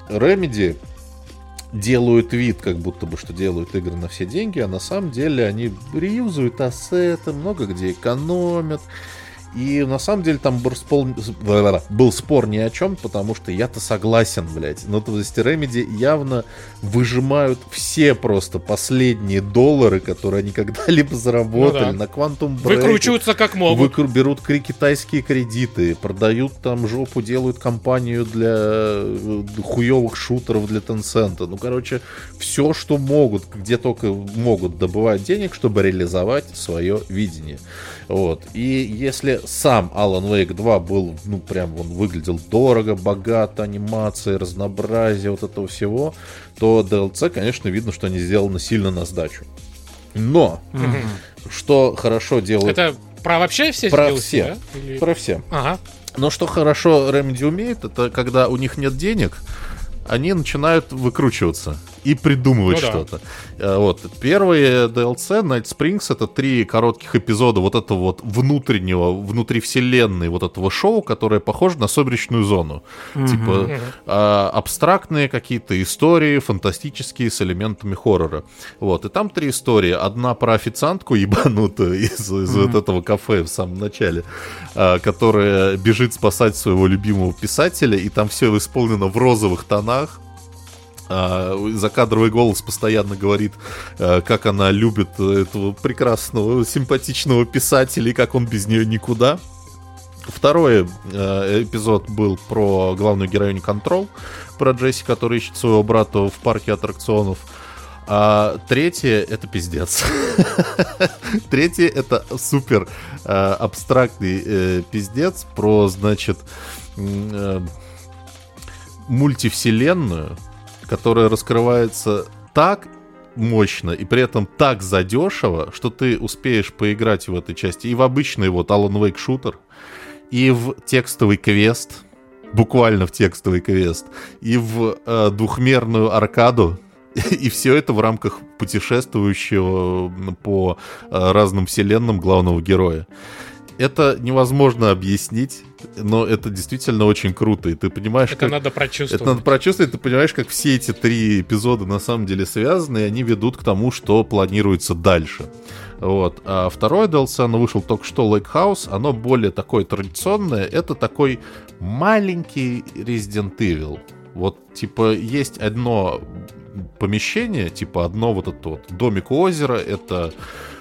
Speaker 1: Remedy делают вид, как будто бы, что делают игры на все деньги, а на самом деле они реюзуют ассеты, много где экономят. И на самом деле там был спор ни о чем, потому что я-то согласен, блядь. Ну, то есть Remedy явно выжимают все просто последние доллары, которые они когда-либо заработали на Quantum Break.
Speaker 2: Выкручиваются как могут.
Speaker 1: Берут китайские кредиты, продают там жопу, делают компанию для хуевых шутеров для Tencent. Ну, короче, все, что могут, где только могут, добывать денег, чтобы реализовать свое видение. Вот. И если сам Alan Wake 2 был, ну, прям он выглядел дорого, богато, анимация, разнообразие вот этого всего, то DLC, конечно, видно, что они сделаны сильно на сдачу. Но, что хорошо делают...
Speaker 2: Это про вообще все
Speaker 1: про
Speaker 2: DLC,
Speaker 1: все,
Speaker 2: да? Или...
Speaker 1: Про все.
Speaker 2: Ага.
Speaker 1: Но что хорошо Remedy умеет, это когда у них нет денег, они начинают выкручиваться и придумывать что-то. Вот. Первые DLC Night Springs — это 3 коротких эпизода вот этого вот внутривселенной вот этого шоу, которое похоже на Сумеречную зону. Типа абстрактные какие-то истории, фантастические, с элементами хоррора. Вот. И там 3 истории. Одна про официантку ебанутую из вот этого кафе в самом начале, которая бежит спасать своего любимого писателя, и там все исполнено в розовых тонах. Закадровый голос постоянно говорит, как она любит этого прекрасного, симпатичного писателя и как он без нее никуда. Второй эпизод был про главную героиню Control, про Джесси, который ищет своего брата в парке аттракционов. А третье — это пиздец. Третье — это супер абстрактный пиздец про, значит, мультивселенную, которая раскрывается так мощно и при этом так задешево, что ты успеешь поиграть в этой части и в обычный вот Alan Wake шутер, и в текстовый квест, буквально в текстовый квест, и в двухмерную аркаду, и все это в рамках путешествующего по разным вселенным главного героя. Это невозможно объяснить, но это действительно очень круто. И ты понимаешь,
Speaker 2: это надо прочувствовать.
Speaker 1: Это надо прочувствовать, ты понимаешь, как все эти 3 эпизода на самом деле связаны, и они ведут к тому, что планируется дальше. Вот. А второе DLC, оно вышло только что, Lake House, оно более такое традиционное. Это такой маленький Resident Evil. Вот, типа, есть одно помещение, типа, одно вот это вот домик у озера, это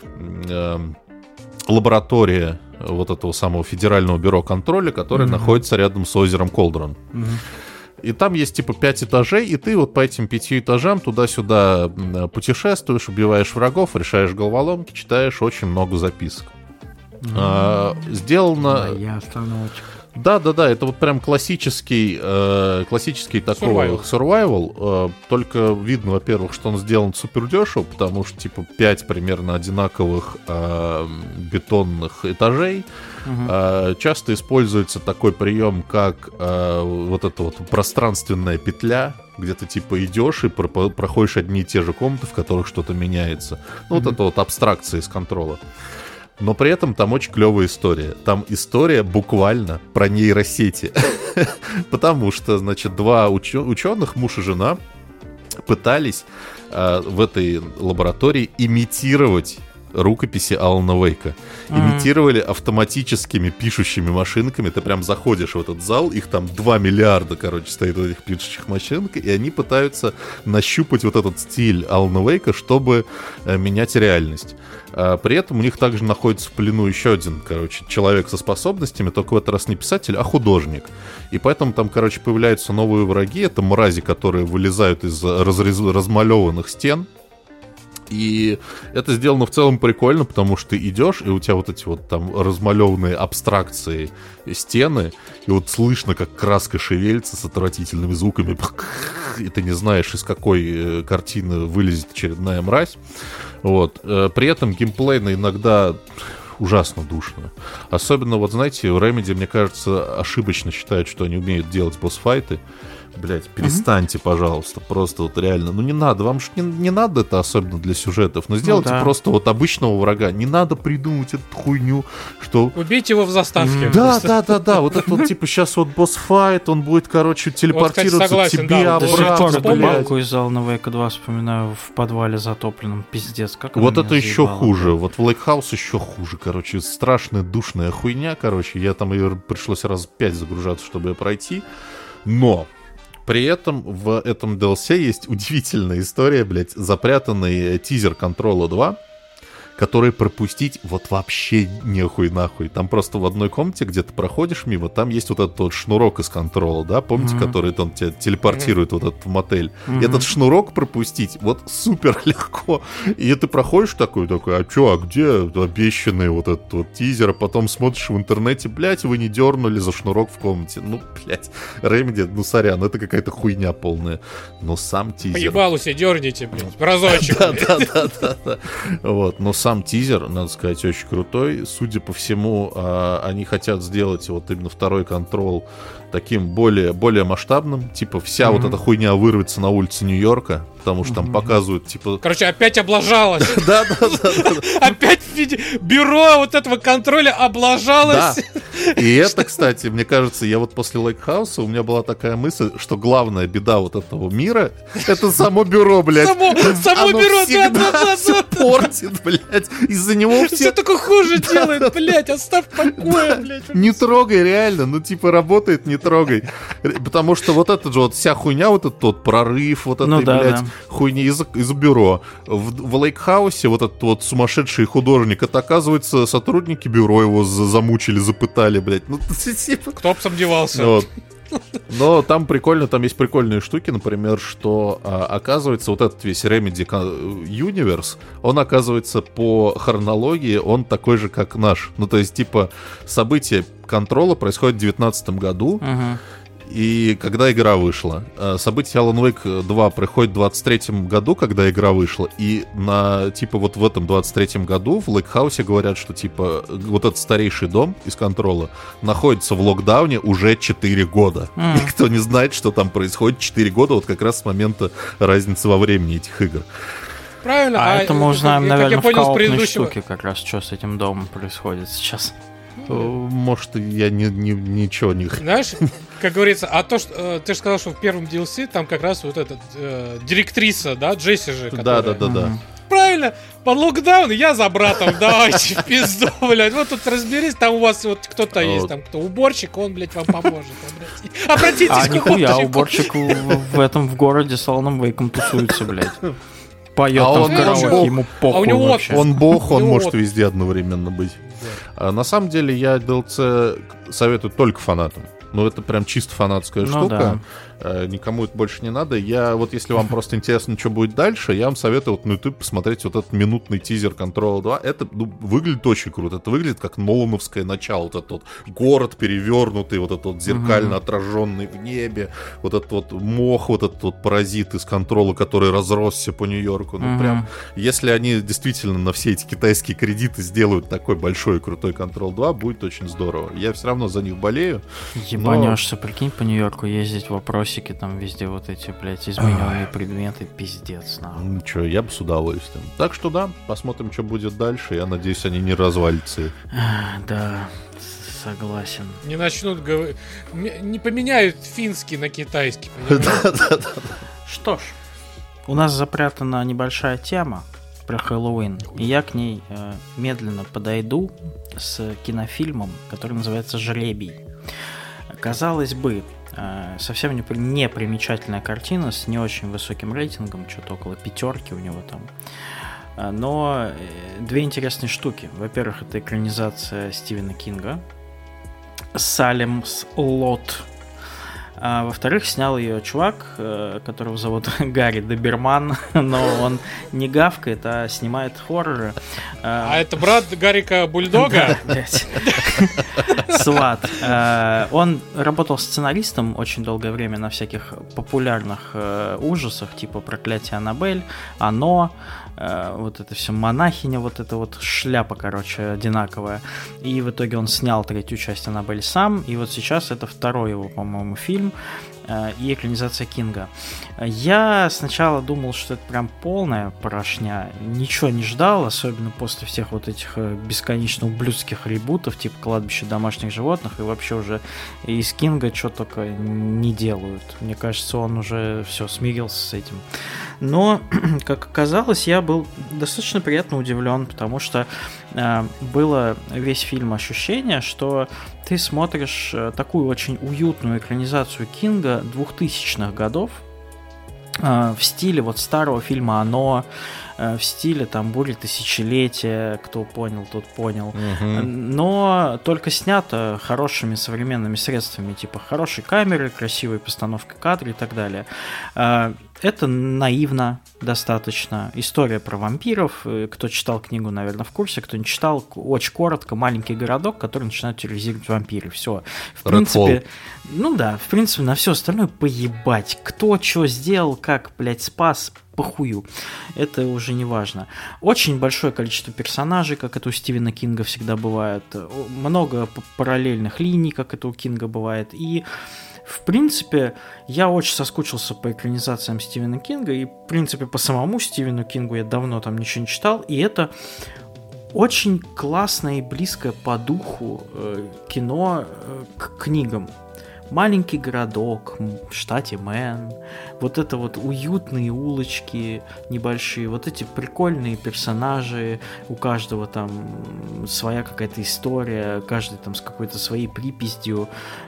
Speaker 1: лаборатория вот этого самого федерального бюро контроля, которое находится рядом с озером Колдрон. И там есть типа 5 этажей, и ты вот по этим 5 этажам туда-сюда путешествуешь, убиваешь врагов, решаешь головоломки, читаешь очень много записок. Сделано...
Speaker 3: Моя остановочка.
Speaker 1: Да, это вот прям классический такой survival. Только видно, во-первых, что он сделан супер дешево, потому что типа 5 примерно одинаковых бетонных этажей. Часто используется такой прием, как вот эта вот пространственная петля, где ты типа идешь и проходишь одни и те же комнаты, в которых что-то меняется. Ну, вот это вот абстракция из контрола. Но при этом там очень клевая история. Там история буквально про нейросети. Потому что, значит, 2 ученых, муж и жена, пытались в этой лаборатории имитировать рукописи Алана Уэйка. Имитировали автоматическими пишущими машинками. Ты прям заходишь в этот зал, их там 2 миллиарда, короче, стоит в этих пишущих машинках, и они пытаются нащупать вот этот стиль Алана Уэйка, чтобы менять реальность. При этом у них также находится в плену еще один, короче, человек со способностями, только в этот раз не писатель, а художник. И поэтому там, короче, появляются новые враги. Это мрази, которые вылезают из размалеванных стен. И это сделано в целом прикольно, потому что ты идешь, и у тебя вот эти вот там размалеванные абстракции стены, и вот слышно, как краска шевелится с отвратительными звуками, и ты не знаешь, из какой картины вылезет очередная мразь. Вот. При этом геймплейно иногда ужасно душно. Особенно, вот знаете, Remedy, мне кажется, ошибочно считают, что они умеют делать босс-файты. блядь, перестаньте, пожалуйста, просто вот реально, ну не надо, вам же не надо это особенно для сюжетов, но сделайте просто вот обычного врага, не надо придумывать эту хуйню, что...
Speaker 2: Убейте его в заставке.
Speaker 1: Да, вот это вот, типа, сейчас вот босс-файт, он будет, короче, телепортироваться к тебе обратно,
Speaker 3: блядь. Из Alan Wake 2 вспоминаю в подвале затопленном, пиздец, как
Speaker 1: вот это еще хуже, вот в Lake House еще хуже, короче, страшная душная хуйня, короче, я там ее пришлось раз 5 загружаться, чтобы ее пройти, но при этом в этом DLC есть удивительная история, блядь, запрятанный тизер Control 2, который пропустить вот вообще нехуй нахуй. Там просто в одной комнате, где ты проходишь мимо, там есть вот этот вот шнурок из контрола, да, помните, который там тебя телепортирует вот этот мотель. И этот шнурок пропустить вот супер легко. И ты проходишь такой, а чё, а где обещанный вот этот вот тизер, а потом смотришь в интернете, блядь, вы не дернули за шнурок в комнате. Ну, блядь, Remedy, ну, сорян, это какая-то хуйня полная. Но сам тизер...
Speaker 2: Поебалу себе дерните, блядь, разочек.
Speaker 1: Да. Вот, но сам тизер, надо сказать, очень крутой. Судя по всему, они хотят сделать вот именно второй Control таким более масштабным. Типа вся вот эта хуйня вырвется на улице Нью-Йорка, потому что там показывают, типа...
Speaker 2: Короче, опять облажалась.
Speaker 1: Да.
Speaker 2: Опять бюро вот этого контроля облажалось.
Speaker 1: Да. И это, кстати, мне кажется, я вот после Lake House, у меня была такая мысль, что главная беда вот этого мира — это само бюро, блядь.
Speaker 2: Само бюро, да.
Speaker 1: Все портит, блядь. Из-за него
Speaker 2: все только хуже делает, блядь. Оставь в покое, блядь.
Speaker 1: Не трогай, реально. Ну, типа, работает, не трогай. Потому что вот это же вот вся хуйня, вот этот вот прорыв, вот этой, блядь, хуйни из бюро. В Лейкхаусе вот этот вот сумасшедший художник, это, оказывается, сотрудники бюро его замучили, запытали, блядь. Ну, типа...
Speaker 2: Кто бы сомневался.
Speaker 1: Вот. Но там прикольно, там есть прикольные штуки, например, что оказывается вот этот весь Remedy Universe, он оказывается по хронологии, он такой же, как наш. Ну, то есть, типа, события Контрола происходят в 2019 году, и когда игра вышла. События Alan Wake 2 происходят в 23 году, когда игра вышла, и типа, вот в этом 23 году в Лейкхаусе говорят, что, типа, вот этот старейший дом из Контрола находится в локдауне уже 4 года. Никто не знает, что там происходит 4 года, вот как раз с момента разницы во времени этих игр.
Speaker 2: Правильно.
Speaker 3: А это мы узнаем, наверное, в коопной штуке как раз, что с этим домом происходит сейчас.
Speaker 1: Может, я ничего не...
Speaker 2: Знаешь, как говорится, а то, что ты же сказал, что в первом DLC там как раз вот эта директриса, да, Джесси же.
Speaker 1: Да.
Speaker 2: Правильно, под локдаун я за братом, давайте в пизду, блядь. Вот тут разберись, там у вас вот кто-то есть, там кто уборщик, он, блядь, вам поможет. Обратитесь к
Speaker 3: нихуя, уборщик в городе с Аланом Вейком тусуется, блядь. Поет там в караоке, ему похуй вообще.
Speaker 1: Он бог, он может везде одновременно быть. На самом деле я DLC советую только фанатам. Ну, это прям чисто фанатская штука. Никому это больше не надо. Вот если вам просто интересно, что будет дальше, я вам советую вот на YouTube посмотреть вот этот минутный тизер Control 2. Это выглядит очень круто. Это выглядит как нолановское начало. Вот этот вот город перевернутый, вот этот вот зеркально отраженный в небе, вот этот вот мох, вот этот вот паразит из Контрола, который разросся по Нью-Йорку. Ну, прям, если они действительно на все эти китайские кредиты сделают такой большой и крутой Control 2, будет очень здорово. Я все равно за них болею.
Speaker 3: Ебанешься, прикинь, по Нью-Йорку ездить в вопросики, там везде вот эти, блядь, измененные предметы, пиздец, нахуй.
Speaker 1: Ну что, я бы с удовольствием. Так что да, посмотрим, что будет дальше. Я надеюсь, они не развалятся.
Speaker 3: Да, согласен.
Speaker 2: Не начнут говорить, не поменяют финский на китайский, понимаешь?
Speaker 3: Что ж, у нас запрятана небольшая тема про Хэллоуин, и я к ней медленно подойду с кинофильмом, который называется «Жребий». Казалось бы, совсем не примечательная картина с не очень высоким рейтингом, что-то около 5 у него там. Но две интересные штуки. Во-первых, это экранизация Стивена Кинга «Салем's Lot». А во-вторых, снял ее чувак, которого зовут Гарри Доберман, но он не гавкает, а снимает хорроры.
Speaker 2: А это брат Гарика Бульдога?
Speaker 3: Сват. Он работал сценаристом очень долгое время на всяких популярных ужасах, типа «Проклятие Аннабель», «Оно», вот это все монахиня, вот эта вот шляпа, короче, одинаковая. И в итоге он снял 3-ю часть Аннабель сам, и вот сейчас это 2-й его, по-моему, фильм. и экранизация Кинга. Я сначала думал, что это прям полная порошня, ничего не ждал, особенно после всех вот этих бесконечно ублюдских ребутов, типа «Кладбище домашних животных», и вообще уже из Кинга что только не делают. Мне кажется, он уже все смирился с этим. Но, как оказалось, я был достаточно приятно удивлен, потому что было весь фильм ощущение, что ты смотришь такую очень уютную экранизацию Кинга 2000-х годов в стиле вот старого фильма «Оно», в стиле там «Бури тысячелетия», кто понял, тот понял, но только снято хорошими современными средствами, типа хорошей камеры, красивой постановкой кадра и так далее. Это наивно достаточно. История про вампиров. Кто читал книгу, наверное, в курсе. Кто не читал, очень коротко. Маленький городок, который начинают терроризировать вампиры. Все. В принципе, ну да, в принципе, на все остальное поебать. Кто что сделал, как, блядь, спас, похую. Это уже не важно. Очень большое количество персонажей, как это у Стивена Кинга всегда бывает. Много параллельных линий, как это у Кинга бывает. И в принципе, я очень соскучился по экранизациям Стивена Кинга, и, в принципе, по самому Стивену Кингу я давно там ничего не читал, и это очень классное и близкое по духу кино к книгам. Маленький городок в штате Мэн, вот это вот уютные улочки небольшие, вот эти прикольные персонажи, у каждого там своя какая-то история, каждый там с какой-то своей приписью.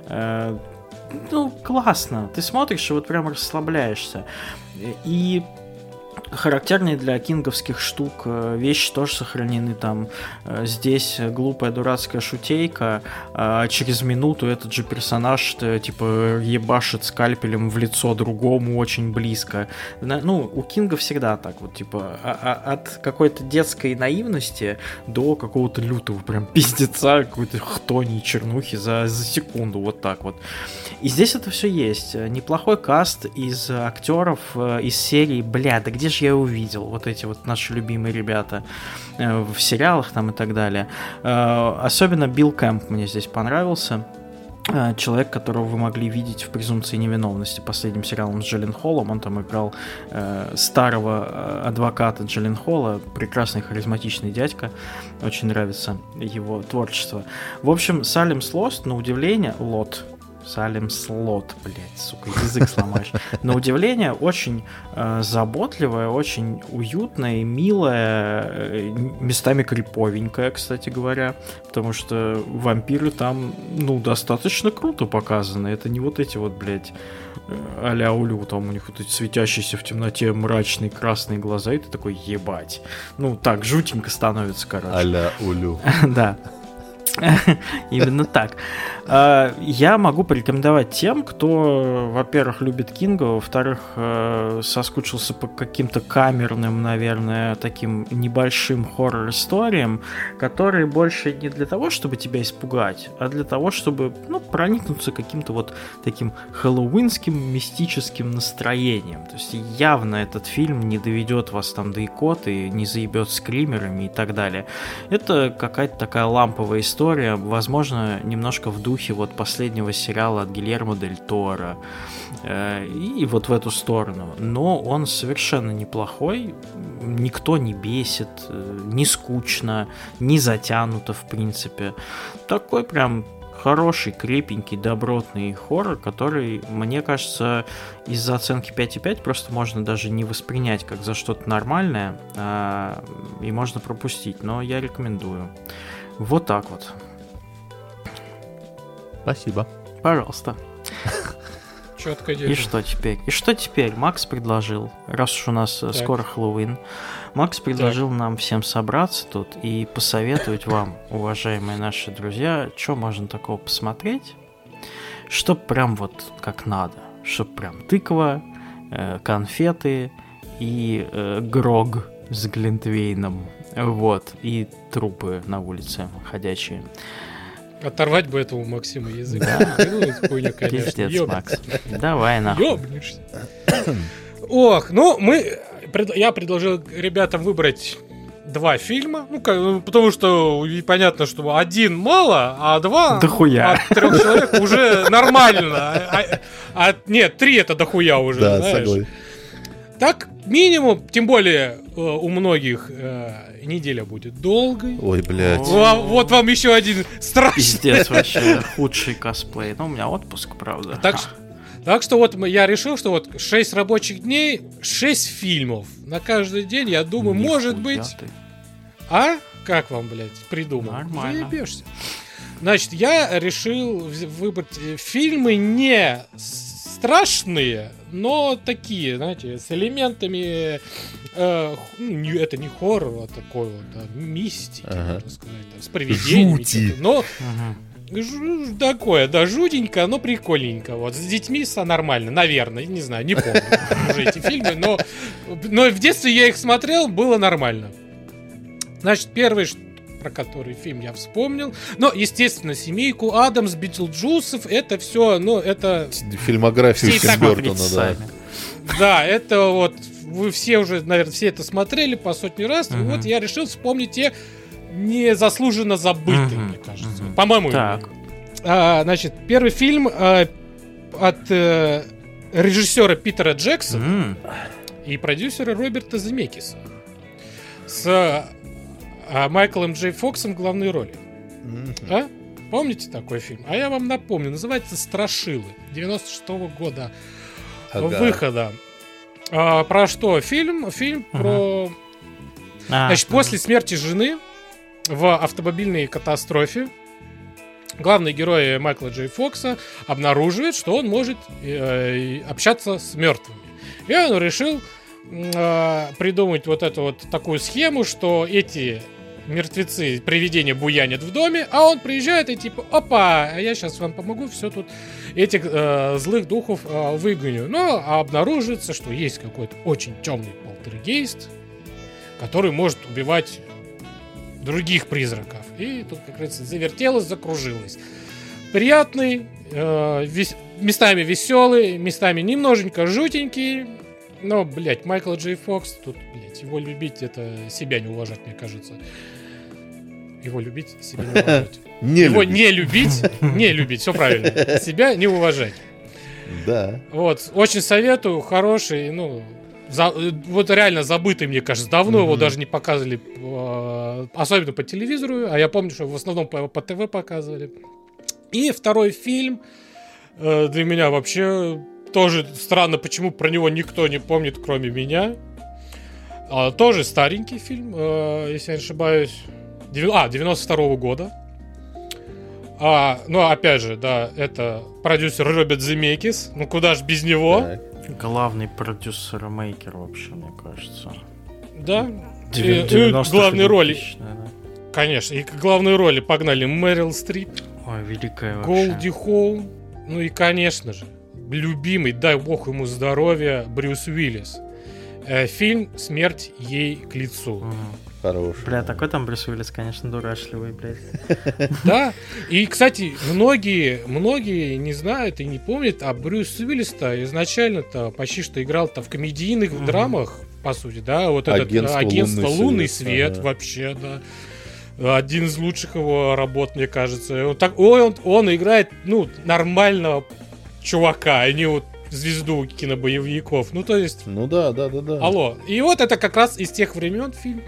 Speaker 3: Ну, классно. Ты смотришь и вот прям расслабляешься. И характерные для кинговских штук вещи тоже сохранены там. Здесь глупая дурацкая шутейка, а через минуту этот же персонаж типа ебашит скальпелем в лицо другому очень близко. Ну, у Кинга всегда так вот, типа, от какой-то детской наивности до какого-то лютого прям пиздеца, какой-то хтони и чернухи за секунду, вот так вот. И здесь это все есть. Неплохой каст из актеров из серии, бля, да где же я увидел, вот эти вот наши любимые ребята в сериалах там и так далее. Особенно Билл Кэмп мне здесь понравился. Человек, которого вы могли видеть в «Презумпции невиновности», последним сериалом с Джилленхолом. Он там играл старого адвоката Джилленхола, прекрасный харизматичный дядька. Очень нравится его творчество. В общем, Салем Слот, на удивление, Салем Слот, блять, сука, язык сломаешь. На удивление, очень заботливая, очень уютная, милая, местами криповенькая, кстати говоря, потому что вампиры там, ну, достаточно круто показаны. Это не вот эти вот, блять, а-ля Улю, там у них вот эти светящиеся в темноте мрачные красные глаза, и ты такой, ебать. Ну, так, жутенько становится, короче.
Speaker 1: А-ля Улю.
Speaker 3: Да. Именно так. Я могу порекомендовать тем, кто, во-первых, любит Кинга, во-вторых, соскучился по каким-то камерным, наверное, таким небольшим хоррор-историям, которые больше не для того, чтобы тебя испугать, а для того, чтобы, ну, проникнуться каким-то вот таким хэллоуинским мистическим настроением. То есть явно этот фильм не доведет вас там до икоты, не заебет скримерами и так далее. Это какая-то такая ламповая история, возможно, немножко в духе вот последнего сериала от Гильермо дель Торо, и вот в эту сторону. Но он совершенно неплохой, никто не бесит, не скучно, не затянуто, в принципе. Такой прям хороший, крепенький, добротный хоррор, который, мне кажется, из-за оценки 5,5 просто можно даже не воспринять как за что-то нормальное, и можно пропустить, но я рекомендую. Вот так вот.
Speaker 1: Спасибо.
Speaker 3: Пожалуйста.
Speaker 2: Четко держим.
Speaker 3: И что теперь? Макс предложил, раз уж у нас скоро Хэллоуин, Макс предложил нам всем собраться тут и посоветовать вам, уважаемые наши друзья, что можно такого посмотреть, чтоб прям вот как надо, чтоб прям тыква, конфеты и грог с глинтвейном, вот, и трупы на улице ходячие.
Speaker 2: Оторвать бы этому Максиму язык.
Speaker 3: Да.
Speaker 2: Хуйня, конечно.
Speaker 3: Пиздец, Макс. Давай нахуй.
Speaker 2: Ёбнешься. Ох, ну я предложил ребятам выбрать 2 фильма, потому что понятно, что 1 мало, а 2
Speaker 3: дохуя.
Speaker 2: От 3 человек уже нормально. Нет, 3 это дохуя уже,
Speaker 1: да,
Speaker 2: знаешь.
Speaker 1: Согласен.
Speaker 2: Так минимум, тем более у многих неделя будет долгой.
Speaker 1: Ой, блядь.
Speaker 2: Вот вам еще один страшный.
Speaker 3: Пиздец, вообще худший косплей. У меня отпуск, правда.
Speaker 2: Так что вот я решил, что вот 6 рабочих дней, 6 фильмов на каждый день, я думаю,
Speaker 3: Нихуя
Speaker 2: может быть...
Speaker 3: ты.
Speaker 2: А? Как вам, блядь, придумал?
Speaker 3: Нормально.
Speaker 2: Заебешься. Значит, я решил выбрать фильмы не страшные, но такие, знаете, с элементами... это не хоррор, а такой вот мистики, можно сказать, с привидениями.
Speaker 1: Жути.
Speaker 2: Но... Такое, да, жутенько, но прикольненько. Вот с детьми нормально, наверное, не знаю, не помню уже эти фильмы, но в детстве я их смотрел, было нормально. Значит, первый, про который фильм я вспомнил, но, естественно, «Семейку Адамс», «Битлджусов», это все, это...
Speaker 1: Фильмографию Тим Бёртона, да.
Speaker 2: Да, это вот, вы все уже, наверное, все это смотрели по сотни раз, и вот я решил вспомнить те незаслуженно забытые, мне кажется. По-моему.
Speaker 3: Так.
Speaker 2: Значит, первый фильм от режиссера Питера Джексона и продюсера Роберта Земекиса с Майклом Джей Фоксом в главной роли. Помните такой фильм? А я вам напомню. Называется «Страшилы». 96-го года выхода. Про что? Фильм про... Значит, после смерти жены в автомобильной катастрофе главный герой Майкла Джей Фокса обнаруживает, что он может общаться с мертвыми. И он решил придумать вот эту вот такую схему, что эти мертвецы, привидения буянят в доме, а он приезжает и типа, опа, я сейчас вам помогу, все тут этих злых духов выгоню. Но обнаружится, что есть какой-то очень темный полтергейст, который может убивать других призраков. И тут, как говорится, завертелось, закружилось. Приятный, местами веселый, местами немножечко жутенький. Но, блядь, Майкл Джей Фокс, тут, блядь, его любить, это себя не уважать, мне кажется. Его любить, себя не уважать. Его не любить, все правильно. Себя не уважать.
Speaker 1: Да.
Speaker 2: Вот, очень советую, хороший, вот реально забытый, мне кажется. Давно его даже не показывали, особенно по телевизору, а я помню, что в основном по ТВ показывали. И второй фильм для меня вообще тоже странно, почему про него никто не помнит, кроме меня. Тоже старенький фильм, если я не ошибаюсь. 92-го года. Но опять же, да, это продюсер Роберт Земекис. Ну куда ж без него?
Speaker 1: Так.
Speaker 3: Главный продюсер-мейкер вообще, мне кажется.
Speaker 2: Да. И главные роли. Конечно, и главные роли погнали Мэрил Стрип.
Speaker 3: Ой, великая вообще.
Speaker 2: Голди Хоун. Ну и, конечно же, любимый, дай бог ему здоровья, Брюс Уиллис. Фильм «Смерть ей к лицу».
Speaker 1: Хороший.
Speaker 3: Бля, такой там Брюс Уиллис, конечно, дурашливый, блядь.
Speaker 2: Да, и, кстати, многие не знают и не помнят, а Брюс Уиллис-то изначально-то почти что играл-то в комедийных драмах, по сути, да, вот этот «Агентство Лунный свет», вообще, да. Один из лучших его работ, мне кажется. Он играет, нормального чувака, а не вот звезду кинобоевиков. Ну, то есть...
Speaker 1: Ну да.
Speaker 2: Алло. И вот это как раз из тех времен фильм.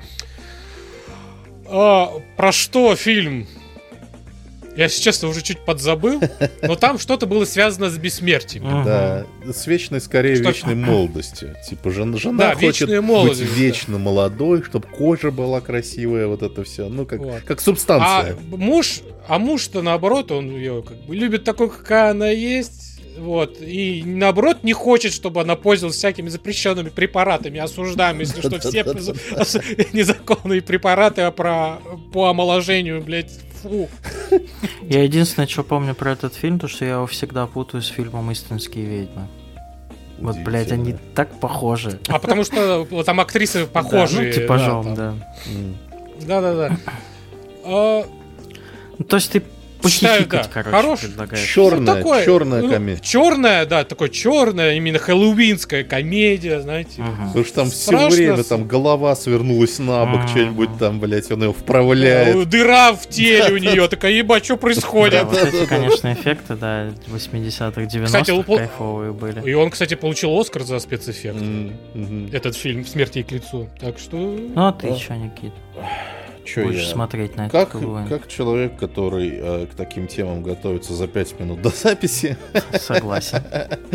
Speaker 2: Про что фильм? Я, если честно, уже чуть подзабыл, но там что-то было связано с бессмертием.
Speaker 1: Да, с вечной, скорее, вечной молодостью. Типа, жена хочет быть вечно молодой, чтобы кожа была красивая, вот это все. Ну, как субстанция.
Speaker 2: А муж-то, наоборот, он ее как бы любит такой, какая она есть. Вот, и наоборот не хочет, чтобы она пользовалась всякими запрещенными препаратами. Осуждаем, если что, все незаконные препараты по омоложению, блядь, фу.
Speaker 3: Я единственное, что помню про этот фильм, то что я его всегда путаю с фильмом «Истинские ведьмы». Вот, блядь, они так похожи.
Speaker 2: А потому что там актрисы похожие.
Speaker 3: Да, типажом, да.
Speaker 2: Да.
Speaker 3: То есть ты похихикать, короче,
Speaker 1: предлагаешь. Черная комедия.
Speaker 2: Черная, да, такой черная, именно хэллоуинская комедия, знаете.
Speaker 1: Потому что там все время там голова свернулась на бок, что-нибудь там, блядь, он его вправляет.
Speaker 2: Дыра в теле у нее, такая, ебать, что происходит?
Speaker 3: Вот эти, конечно, эффекты, да, 80-х, 90-х кайфовые были.
Speaker 2: И он, кстати, получил Оскар за спецэффект. Этот фильм «Смерть ей к лицу». Так что...
Speaker 3: Ну, а ты чё, Никит? Будешь смотреть на это?
Speaker 1: Как человек, который к таким темам готовится за 5 минут до записи.
Speaker 3: Согласен.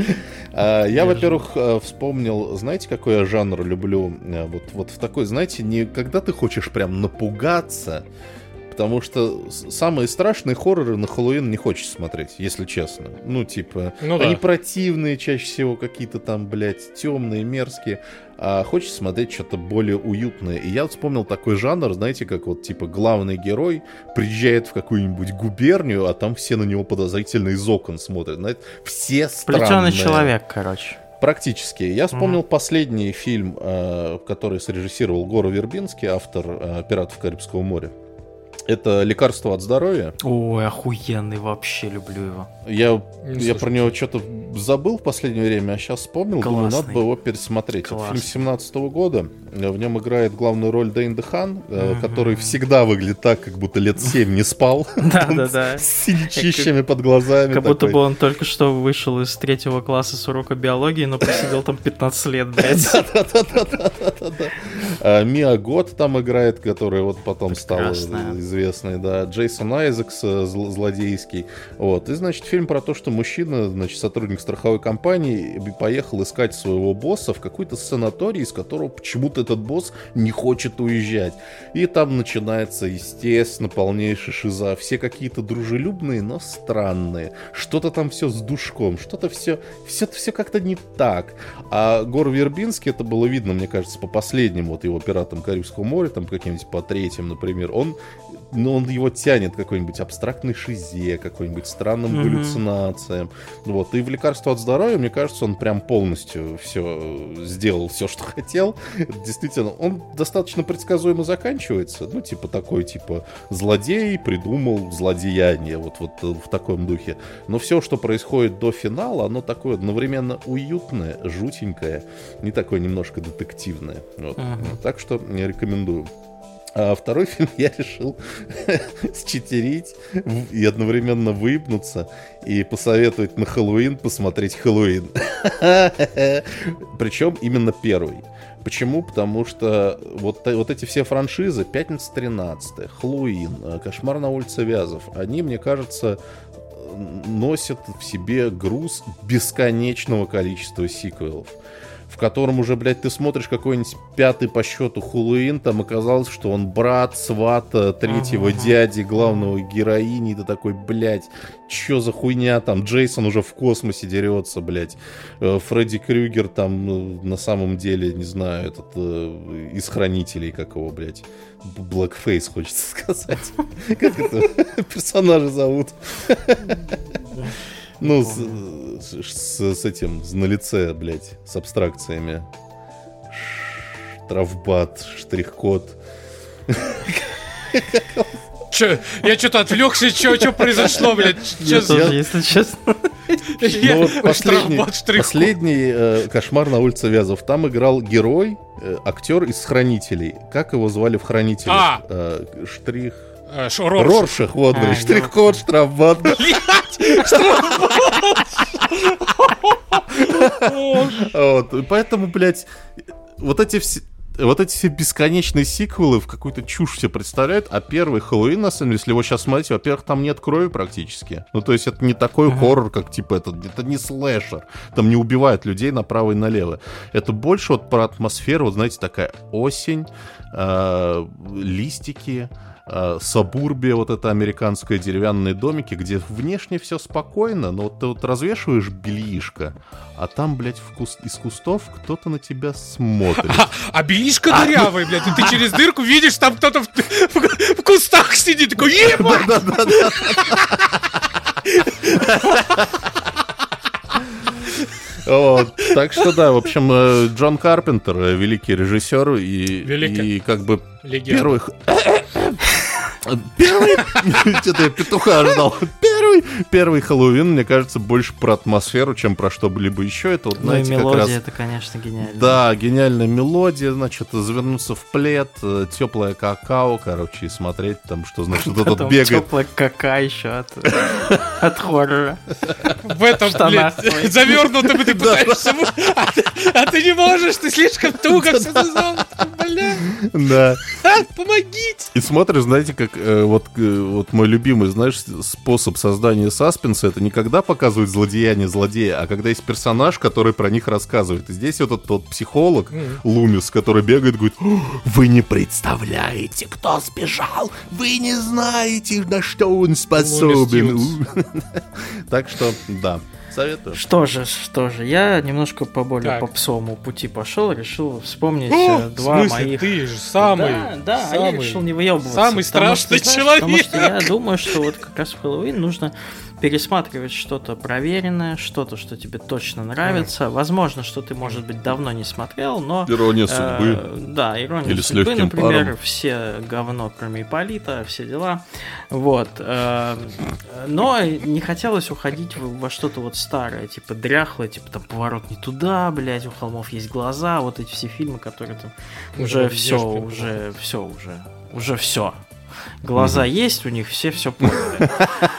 Speaker 1: Я, во-первых, вспомнил, знаете, какой я жанр люблю? Вот в такой, знаете, не когда ты хочешь прям напугаться, потому что самые страшные хорроры на Хэллоуин не хочешь смотреть, если честно. Ну, типа, они противные чаще всего, какие-то там, блядь, темные, мерзкие. А хочешь смотреть что-то более уютное. И я вот вспомнил такой жанр, знаете, как вот, типа, главный герой приезжает в какую-нибудь губернию, а там все на него подозрительно из окон смотрят. Знаете, все странные.
Speaker 3: Плетеный человек, короче.
Speaker 1: Практически. Я вспомнил последний фильм, который срежиссировал Гора Вербинский, автор «Пиратов Карибского моря». Это «Лекарство от здоровья».
Speaker 3: Ой, охуенный, вообще люблю его.
Speaker 1: Я про него что-то забыл в последнее время, а сейчас вспомнил. Классный. Думаю, надо бы его пересмотреть. Классный. Это фильм 17-го года. В нем играет главную роль Дэйн Дехан, который всегда выглядит так, как будто лет 7 не спал.
Speaker 3: Да-да-да.
Speaker 1: С синячищами под глазами.
Speaker 3: Как будто бы он только что вышел из 3 класса с урока биологии, но посидел там 15 лет, блядь.
Speaker 1: Да-да-да. Миа Гот там играет, которая вот потом стала известной, да. Джейсон Айзекс, злодейский. Вот. И, значит, фильм про то, что мужчина, значит, сотрудник страховой компании, поехал искать своего босса в какой-то санаторий, из которого почему-то этот босс не хочет уезжать. И там начинается, естественно, полнейшая шиза. Все какие-то дружелюбные, но странные. Что-то там все с душком, что-то все как-то не так. А Гор Вербинский, это было видно, мне кажется, по последним вот его «Пиратам Карибского моря», там каким-нибудь по 3-м, например, он его тянет к какой-нибудь абстрактной шизе, какой-нибудь странным галлюцинациям. Вот. И в «Лекарство от здоровья», мне кажется, он прям полностью сделал все, что хотел. Действительно, он достаточно предсказуемо заканчивается. Ну, типа такой, типа, злодей придумал злодеяние. Вот в таком духе. Но все, что происходит до финала, оно такое одновременно уютное, жутенькое, не такое немножко детективное. Вот. Так что я рекомендую. А второй фильм я решил считерить и одновременно выебнуться и посоветовать на Хэллоуин посмотреть «Хэллоуин». Причем именно первый. Почему? Потому что вот эти все франшизы «Пятница 13», «Хэллоуин», «Кошмар на улице Вязов», они, мне кажется, носят в себе груз бесконечного количества сиквелов, в котором уже, блядь, ты смотришь какой-нибудь 5-й по счету Хэллоуин, там оказалось, что он брат, сват 3-го дяди главного героини, и ты такой, блядь, чё за хуйня, там Джейсон уже в космосе дерется, блядь, Фредди Крюгер там на самом деле, не знаю, этот из Хранителей, как его, блядь, Блэкфейс, хочется сказать. Как это персонажа зовут? Ну, с этим, на лице, блядь, с абстракциями. Штрафбат, штрих-код.
Speaker 2: Я что-то отвлекся, что произошло, блядь?
Speaker 3: Если честно.
Speaker 1: Последний «Кошмар на улице Вязов». Там играл герой, актер из «Хранителей». Как его звали в «Хранителях»? Штрих... Роршах, вот, блядь, штрих-код, штрафбат. Вот, поэтому, блядь, вот эти все бесконечные сиквелы в какую-то чушь все представляют, а первый Хэллоуин, на самом деле, если его сейчас смотреть, во-первых, там нет крови практически. Ну, то есть это не такой хоррор, как, типа, это не слэшер. Там не убивают людей направо и налево. Это больше вот про атмосферу, вот, знаете, такая осень, листики, сабурбия, вот это американское, деревянные домики, где внешне все спокойно, но вот ты вот развешиваешь бельишко, а там, блядь, из кустов кто-то на тебя смотрит.
Speaker 2: А бельишко дырявое, блядь, и ты через дырку видишь, там кто-то в кустах сидит, такой, ебать!
Speaker 1: Вот. Так что да, в общем, Джон Карпентер, великий режиссер и как бы первых... Первый... Что-то я петуха ждал. Первый Хэллоуин, мне кажется, больше про атмосферу, чем про что-либо еще. Это вот, знаете,
Speaker 3: и мелодия,
Speaker 1: как раз...
Speaker 3: это, конечно, гениально.
Speaker 1: Да, гениальная мелодия, значит, завернуться в плед, теплое какао, короче, и смотреть там, что, значит, вот этот бегает.
Speaker 3: Теплое какао еще от хоррора.
Speaker 2: В этом, блядь, завернутым ты пытаешься... А ты не можешь, ты слишком туго все назвал. Бля.
Speaker 1: Да.
Speaker 2: Помогите!
Speaker 1: И смотришь, знаете, как вот мой любимый, знаешь, способ создания саспенса, это не когда показывают злодеяние злодея, а когда есть персонаж, который про них рассказывает. И здесь вот этот вот психолог Лумис, который бегает, говорит: вы не представляете, кто сбежал, вы не знаете, на что он способен. Так что, да. Советую.
Speaker 3: Что же, я немножко по более попсовому пути пошел, решил вспомнить два моих...
Speaker 2: Ты же самый...
Speaker 3: Да, я решил не выебываться.
Speaker 2: Самый страшный человек.
Speaker 3: Потому что я думаю, что вот как раз в Хэллоуин нужно пересматривать что-то проверенное, что-то, что тебе точно нравится. Возможно, что ты, может быть, давно не смотрел, но...
Speaker 1: Ирония судьбы.
Speaker 3: Да, ирония
Speaker 1: или
Speaker 3: судьбы,
Speaker 1: с
Speaker 3: например.
Speaker 1: паром.
Speaker 3: Все говно, кроме Ипполита, все дела. Вот. Но не хотелось уходить во что-то вот старое, типа дряхлое, типа там «Поворот не туда», блядь, «У холмов есть глаза», вот эти все фильмы, которые там уже все. Глаза есть у них, все поняли.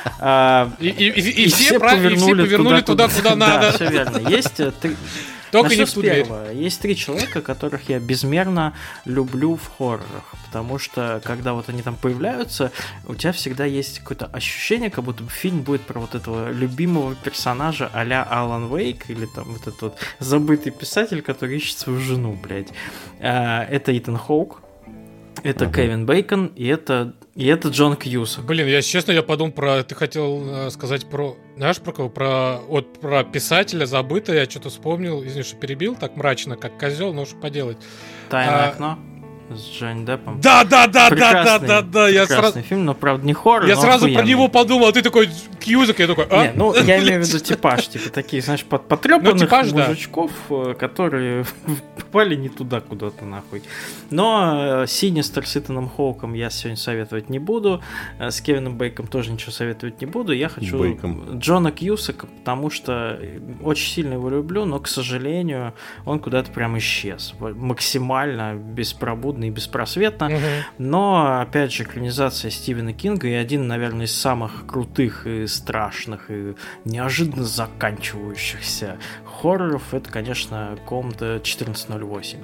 Speaker 2: И все повернули туда, куда надо.
Speaker 3: Да, все верно. Есть
Speaker 2: только не в ту дверь.
Speaker 3: Есть 3 человека, которых я безмерно люблю в хоррорах, потому что, когда вот они там появляются, у тебя всегда есть какое-то ощущение, как будто бы фильм будет про вот этого любимого персонажа а-ля Алан Вейк, или там вот этот вот забытый писатель, который ищет свою жену, блядь. Это Итан Хоук, это Кевин Бейкон, и это Джон Кьюсак.
Speaker 2: Блин, я подумал про... Ты хотел сказать про... Знаешь, про кого? Про писателя забытое. Я что-то вспомнил. Извини, что перебил. Так мрачно, как козел, но что поделать.
Speaker 3: «Тайное окно» с Джонни Деппом.
Speaker 2: Да.
Speaker 3: Прекрасный фильм, но, правда, не хоррор.
Speaker 2: Я сразу про него подумал, а ты такой Кьюсак, я такой...
Speaker 3: Не, ну, я имею в виду типаж, типа такие, знаешь, потрепанных мужичков, которые попали не туда куда-то, нахуй. Но «Синистер» с Итаном Хоуком я сегодня советовать не буду, с Кевином Бейком тоже ничего советовать не буду. Я хочу Джона Кьюсака, потому что очень сильно его люблю, но, к сожалению, он куда-то прям исчез. Максимально беспробудно и беспросветно. Но, опять же, экранизация Стивена Кинга и один, наверное, из самых крутых и страшных и неожиданно заканчивающихся хорроров — это, конечно, «Комната 1408».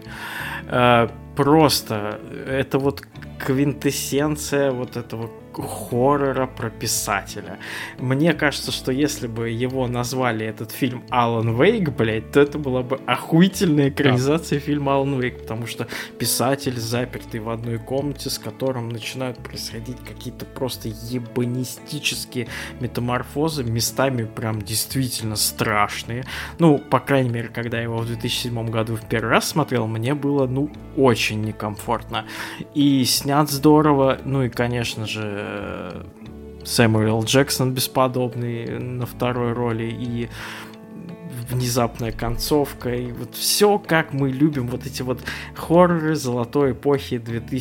Speaker 3: Просто это вот квинтэссенция вот этого хоррора про писателя. Мне кажется, что если бы его назвали этот фильм Алан Вейк, блядь, то это была бы охуительная экранизация фильма Алан Вейк, потому что писатель, запертый в одной комнате, с которым начинают происходить какие-то просто ебанистические метаморфозы, местами прям действительно страшные. Ну, по крайней мере, когда я его в 2007 году в первый раз смотрел, мне было, очень некомфортно. И снят здорово, и, конечно же, Сэмюэл Джексон бесподобный на второй роли, и внезапная концовка, и вот все, как мы любим вот эти вот хорроры золотой эпохи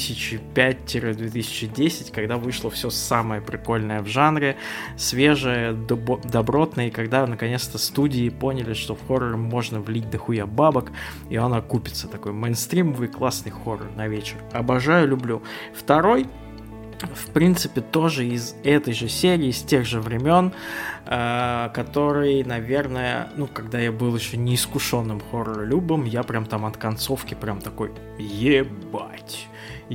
Speaker 3: 2005-2010, когда вышло все самое прикольное в жанре, свежее, добротное, и когда наконец-то студии поняли, что в хоррор можно влить дохуя бабок, и он окупится. Такой мейнстримовый классный хоррор на вечер. Обожаю, люблю. Второй, в принципе, тоже из этой же серии, из тех же времен, который, наверное, когда я был еще неискушенным хоррор-любом, я прям там от концовки прям такой ебать.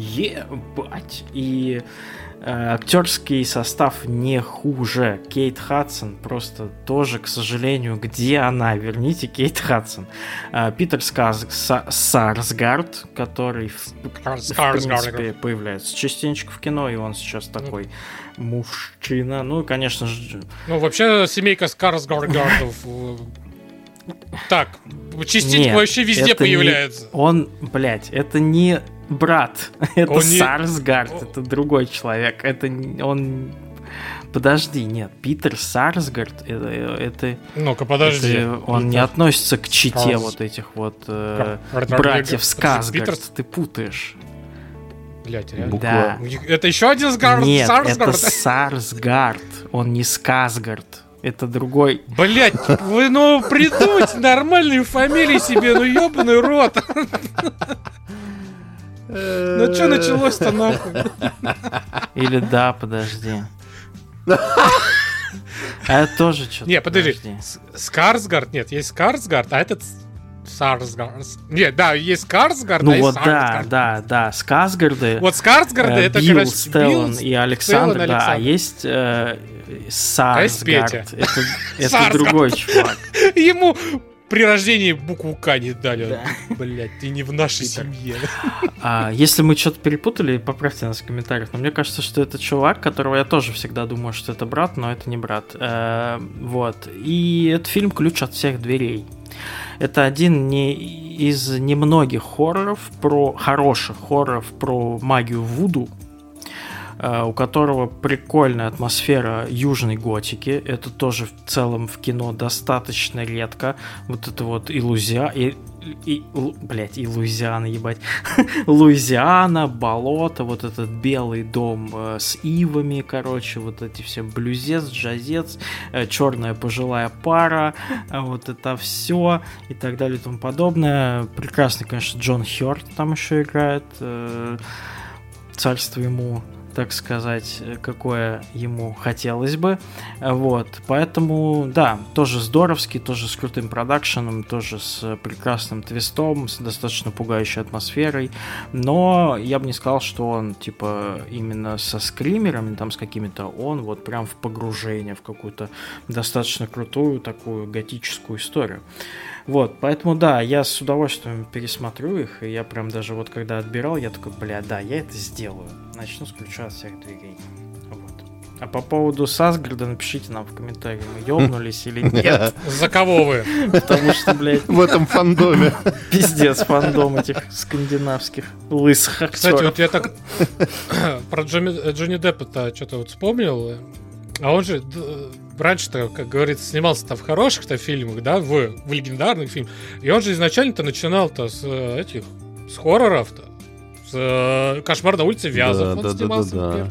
Speaker 3: И актерский состав не хуже. Кейт Хадсон просто тоже, к сожалению, где она? Верните Кейт Хадсон. Питер Сарсгард, который в принципе появляется частенько в кино, и он сейчас такой мужчина. Ну, конечно же...
Speaker 2: вообще, семейка Скарсгардов так, частенько вообще везде появляется.
Speaker 3: Это не брат, это Сарсгард, это другой человек, это он... Подожди, нет, Питер Сарсгард, это...
Speaker 2: Ну-ка, подожди.
Speaker 3: Он не относится к чите вот этих вот братьев Сказгард, ты путаешь.
Speaker 2: Блять, реально?
Speaker 1: Буква.
Speaker 3: Да.
Speaker 2: Это еще один Сгард?
Speaker 3: Нет,
Speaker 2: Сарсгард?
Speaker 3: это Сарсгард. Он не Сказгард. Это другой.
Speaker 2: Блять, вы придумайте нормальные фамилии себе, ёбаный рот. Ну что началось-то нахуй?
Speaker 3: Или да, подожди. А это тоже что-то.
Speaker 2: Не, подожди. Скарсгард, нет, есть Скарсгард, а этот Сарсгард. Нет, да, есть Скарсгард,
Speaker 3: Ну
Speaker 2: а есть
Speaker 3: вот
Speaker 2: Сарсгард.
Speaker 3: да, Сказгарды.
Speaker 2: Вот Скарсгарды, это,
Speaker 3: Билл,
Speaker 2: короче,
Speaker 3: Стеллан
Speaker 2: Билл,
Speaker 3: и Александр,
Speaker 2: Стеллан,
Speaker 3: да, а
Speaker 2: Александр.
Speaker 3: есть
Speaker 2: Петя.
Speaker 3: Сарсгард. Это
Speaker 2: Сарсгард.
Speaker 3: другой чувак.
Speaker 2: Ему при рождении букву К не дали.
Speaker 3: Да.
Speaker 2: Блять, ты не в нашей семье.
Speaker 3: Если мы что-то перепутали, поправьте нас в комментариях. Но мне кажется, что это чувак, которого я тоже всегда думаю, что это брат, но это не брат. Вот. И этот фильм «Ключ от всех дверей». Это один из немногих хороших хорроров про магию вуду, у которого прикольная атмосфера южной готики. Это тоже в целом в кино достаточно редко. Вот это вот Луизиана, ебать. Луизиана, болото, вот этот белый дом с ивами, короче, вот эти все блюзец, джазец, черная пожилая пара, вот это все и так далее и тому подобное. Прекрасный, конечно, Джон Хёрд там еще играет. Царство ему, так сказать, какое ему хотелось бы. Вот. Поэтому, да, тоже здоровский, тоже с крутым продакшеном, тоже с прекрасным твистом, с достаточно пугающей атмосферой. Но я бы не сказал, что он, типа, именно со скримерами, там, с какими-то, он вот прям в погружение в какую-то достаточно крутую такую готическую историю. Вот, поэтому, да, я с удовольствием пересмотрю их, и я прям даже вот когда отбирал, я такой, да, я это сделаю. Начну с «Ключа от всех дверей». Вот. А по поводу Сасгарда напишите нам в комментарии, мы ёбнулись или нет.
Speaker 2: За кого вы?
Speaker 3: Потому что, блядь,
Speaker 1: В этом фандоме.
Speaker 3: пиздец фандом этих скандинавских лысых актеров.
Speaker 2: Кстати, вот я так про Джонни Деппа-то что-то вот вспомнил. А он же раньше-то, как говорится, снимался-то в хороших-то фильмах, да, в легендарных фильмах. И он же изначально-то начинал-то с хорроров-то. С «Кошмар на улице Вязов» он снимался.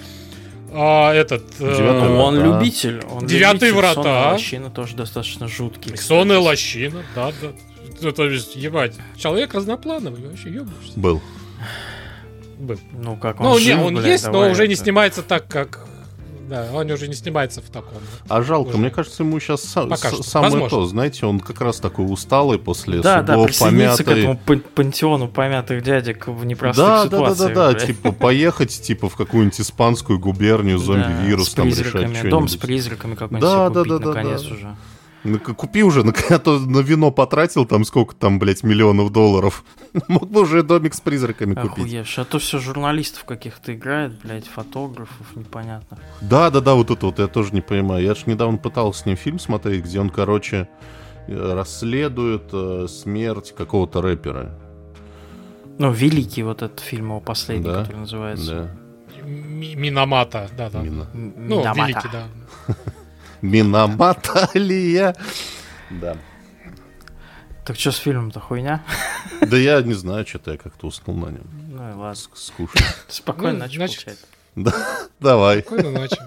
Speaker 3: Он любитель.
Speaker 2: «Девятые врата».
Speaker 3: «Сонная лощина» тоже достаточно жуткий.
Speaker 2: «Сонная лощина», да. То есть, ебать, человек разноплановый, вообще ёбнешься.
Speaker 1: Был.
Speaker 3: Ну, как он жил,
Speaker 2: он есть, но уже не снимается так, как... Да, он уже не снимается в таком.
Speaker 1: А жалко,
Speaker 2: уже.
Speaker 1: Мне кажется, ему сейчас самое
Speaker 2: Возможно.
Speaker 1: то, знаете, он как раз такой усталый после
Speaker 3: да,
Speaker 1: судов,
Speaker 3: присоединиться
Speaker 1: помятый.
Speaker 3: к этому пантеону помятых дядек в непростых ситуациях.
Speaker 1: Да, типа поехать типа в какую-нибудь испанскую губернию, зомби-вирус, там решать что-нибудь.
Speaker 3: Дом с призраками какой-нибудь купить, наконец уже.
Speaker 1: Купи уже, а то на вино потратил там сколько там, блядь, миллионов долларов. Мог бы уже домик с призраками купить.
Speaker 3: Охуевший. А то все журналистов каких-то играет, блядь, фотографов, непонятно.
Speaker 1: Да, вот это вот я тоже не понимаю. Я же недавно пытался с ним фильм смотреть, где он, короче, расследует смерть какого-то рэпера.
Speaker 3: Ну, великий вот этот фильм его последний,
Speaker 1: Да?
Speaker 3: который называется.
Speaker 1: Да.
Speaker 2: Миномата, да. Ну,
Speaker 3: Миномата.
Speaker 2: великий, да.
Speaker 1: Миноматалия. Да.
Speaker 3: Так что с фильмом-то, хуйня?
Speaker 1: Да я не знаю, что-то я как-то уснул на нем.
Speaker 3: Ну и ладно.
Speaker 1: Скучно.
Speaker 3: Спокойно, ночь
Speaker 2: значит,
Speaker 3: получается.
Speaker 1: Да, давай.
Speaker 2: Спокойной ночи.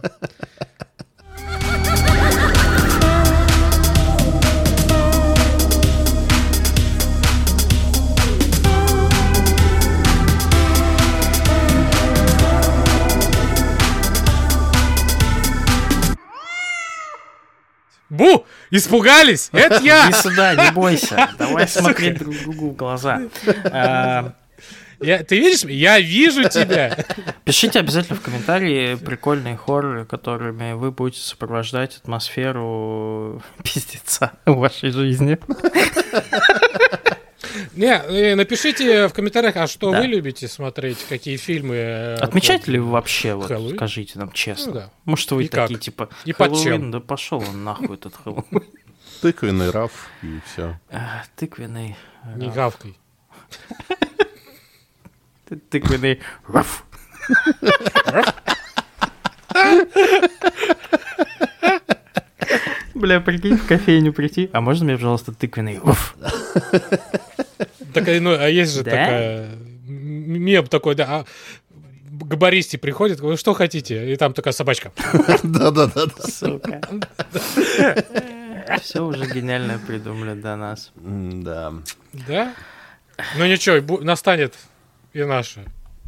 Speaker 2: Бу! Испугались? Это я!
Speaker 3: Иди сюда, не бойся. Давай смотреть друг другу в глаза.
Speaker 2: Ты видишь? Я вижу тебя.
Speaker 3: Пишите обязательно в комментарии прикольные хорроры, которыми вы будете сопровождать атмосферу пиздеца в вашей жизни.
Speaker 2: Не, напишите в комментариях, а что
Speaker 3: Да.
Speaker 2: вы любите смотреть, какие фильмы.
Speaker 3: Отмечаете ли вы вообще, вот,
Speaker 2: Хэллоуин?
Speaker 3: скажите нам честно.
Speaker 2: Ну да.
Speaker 3: Может, вы
Speaker 2: И
Speaker 3: такие,
Speaker 2: как?
Speaker 3: типа,
Speaker 2: И под чем?
Speaker 3: Хэллоуин, да пошел он нахуй этот Хэллоуин.
Speaker 1: Тыквенный раф и все.
Speaker 3: Тыквенный.
Speaker 2: Не гавкой.
Speaker 3: Тыквенный раф. Бля, прикинь, в кофейню прийти. А можно мне, пожалуйста, тыквенный раф?
Speaker 2: Так, ну, а есть же
Speaker 3: Да?
Speaker 2: такая мем такой, да, к баристе приходит, говорит, что хотите? И там такая собачка.
Speaker 1: Да-да-да.
Speaker 3: Сука. Все уже гениально придумали до нас.
Speaker 1: Да.
Speaker 2: Да? Ну ничего, настанет и наша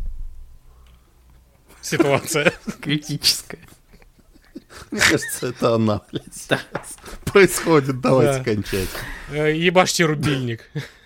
Speaker 2: ситуация.
Speaker 3: Критическая.
Speaker 1: Мне кажется, это она, блядь, происходит. Давайте кончать.
Speaker 2: Ебашьте рубильник.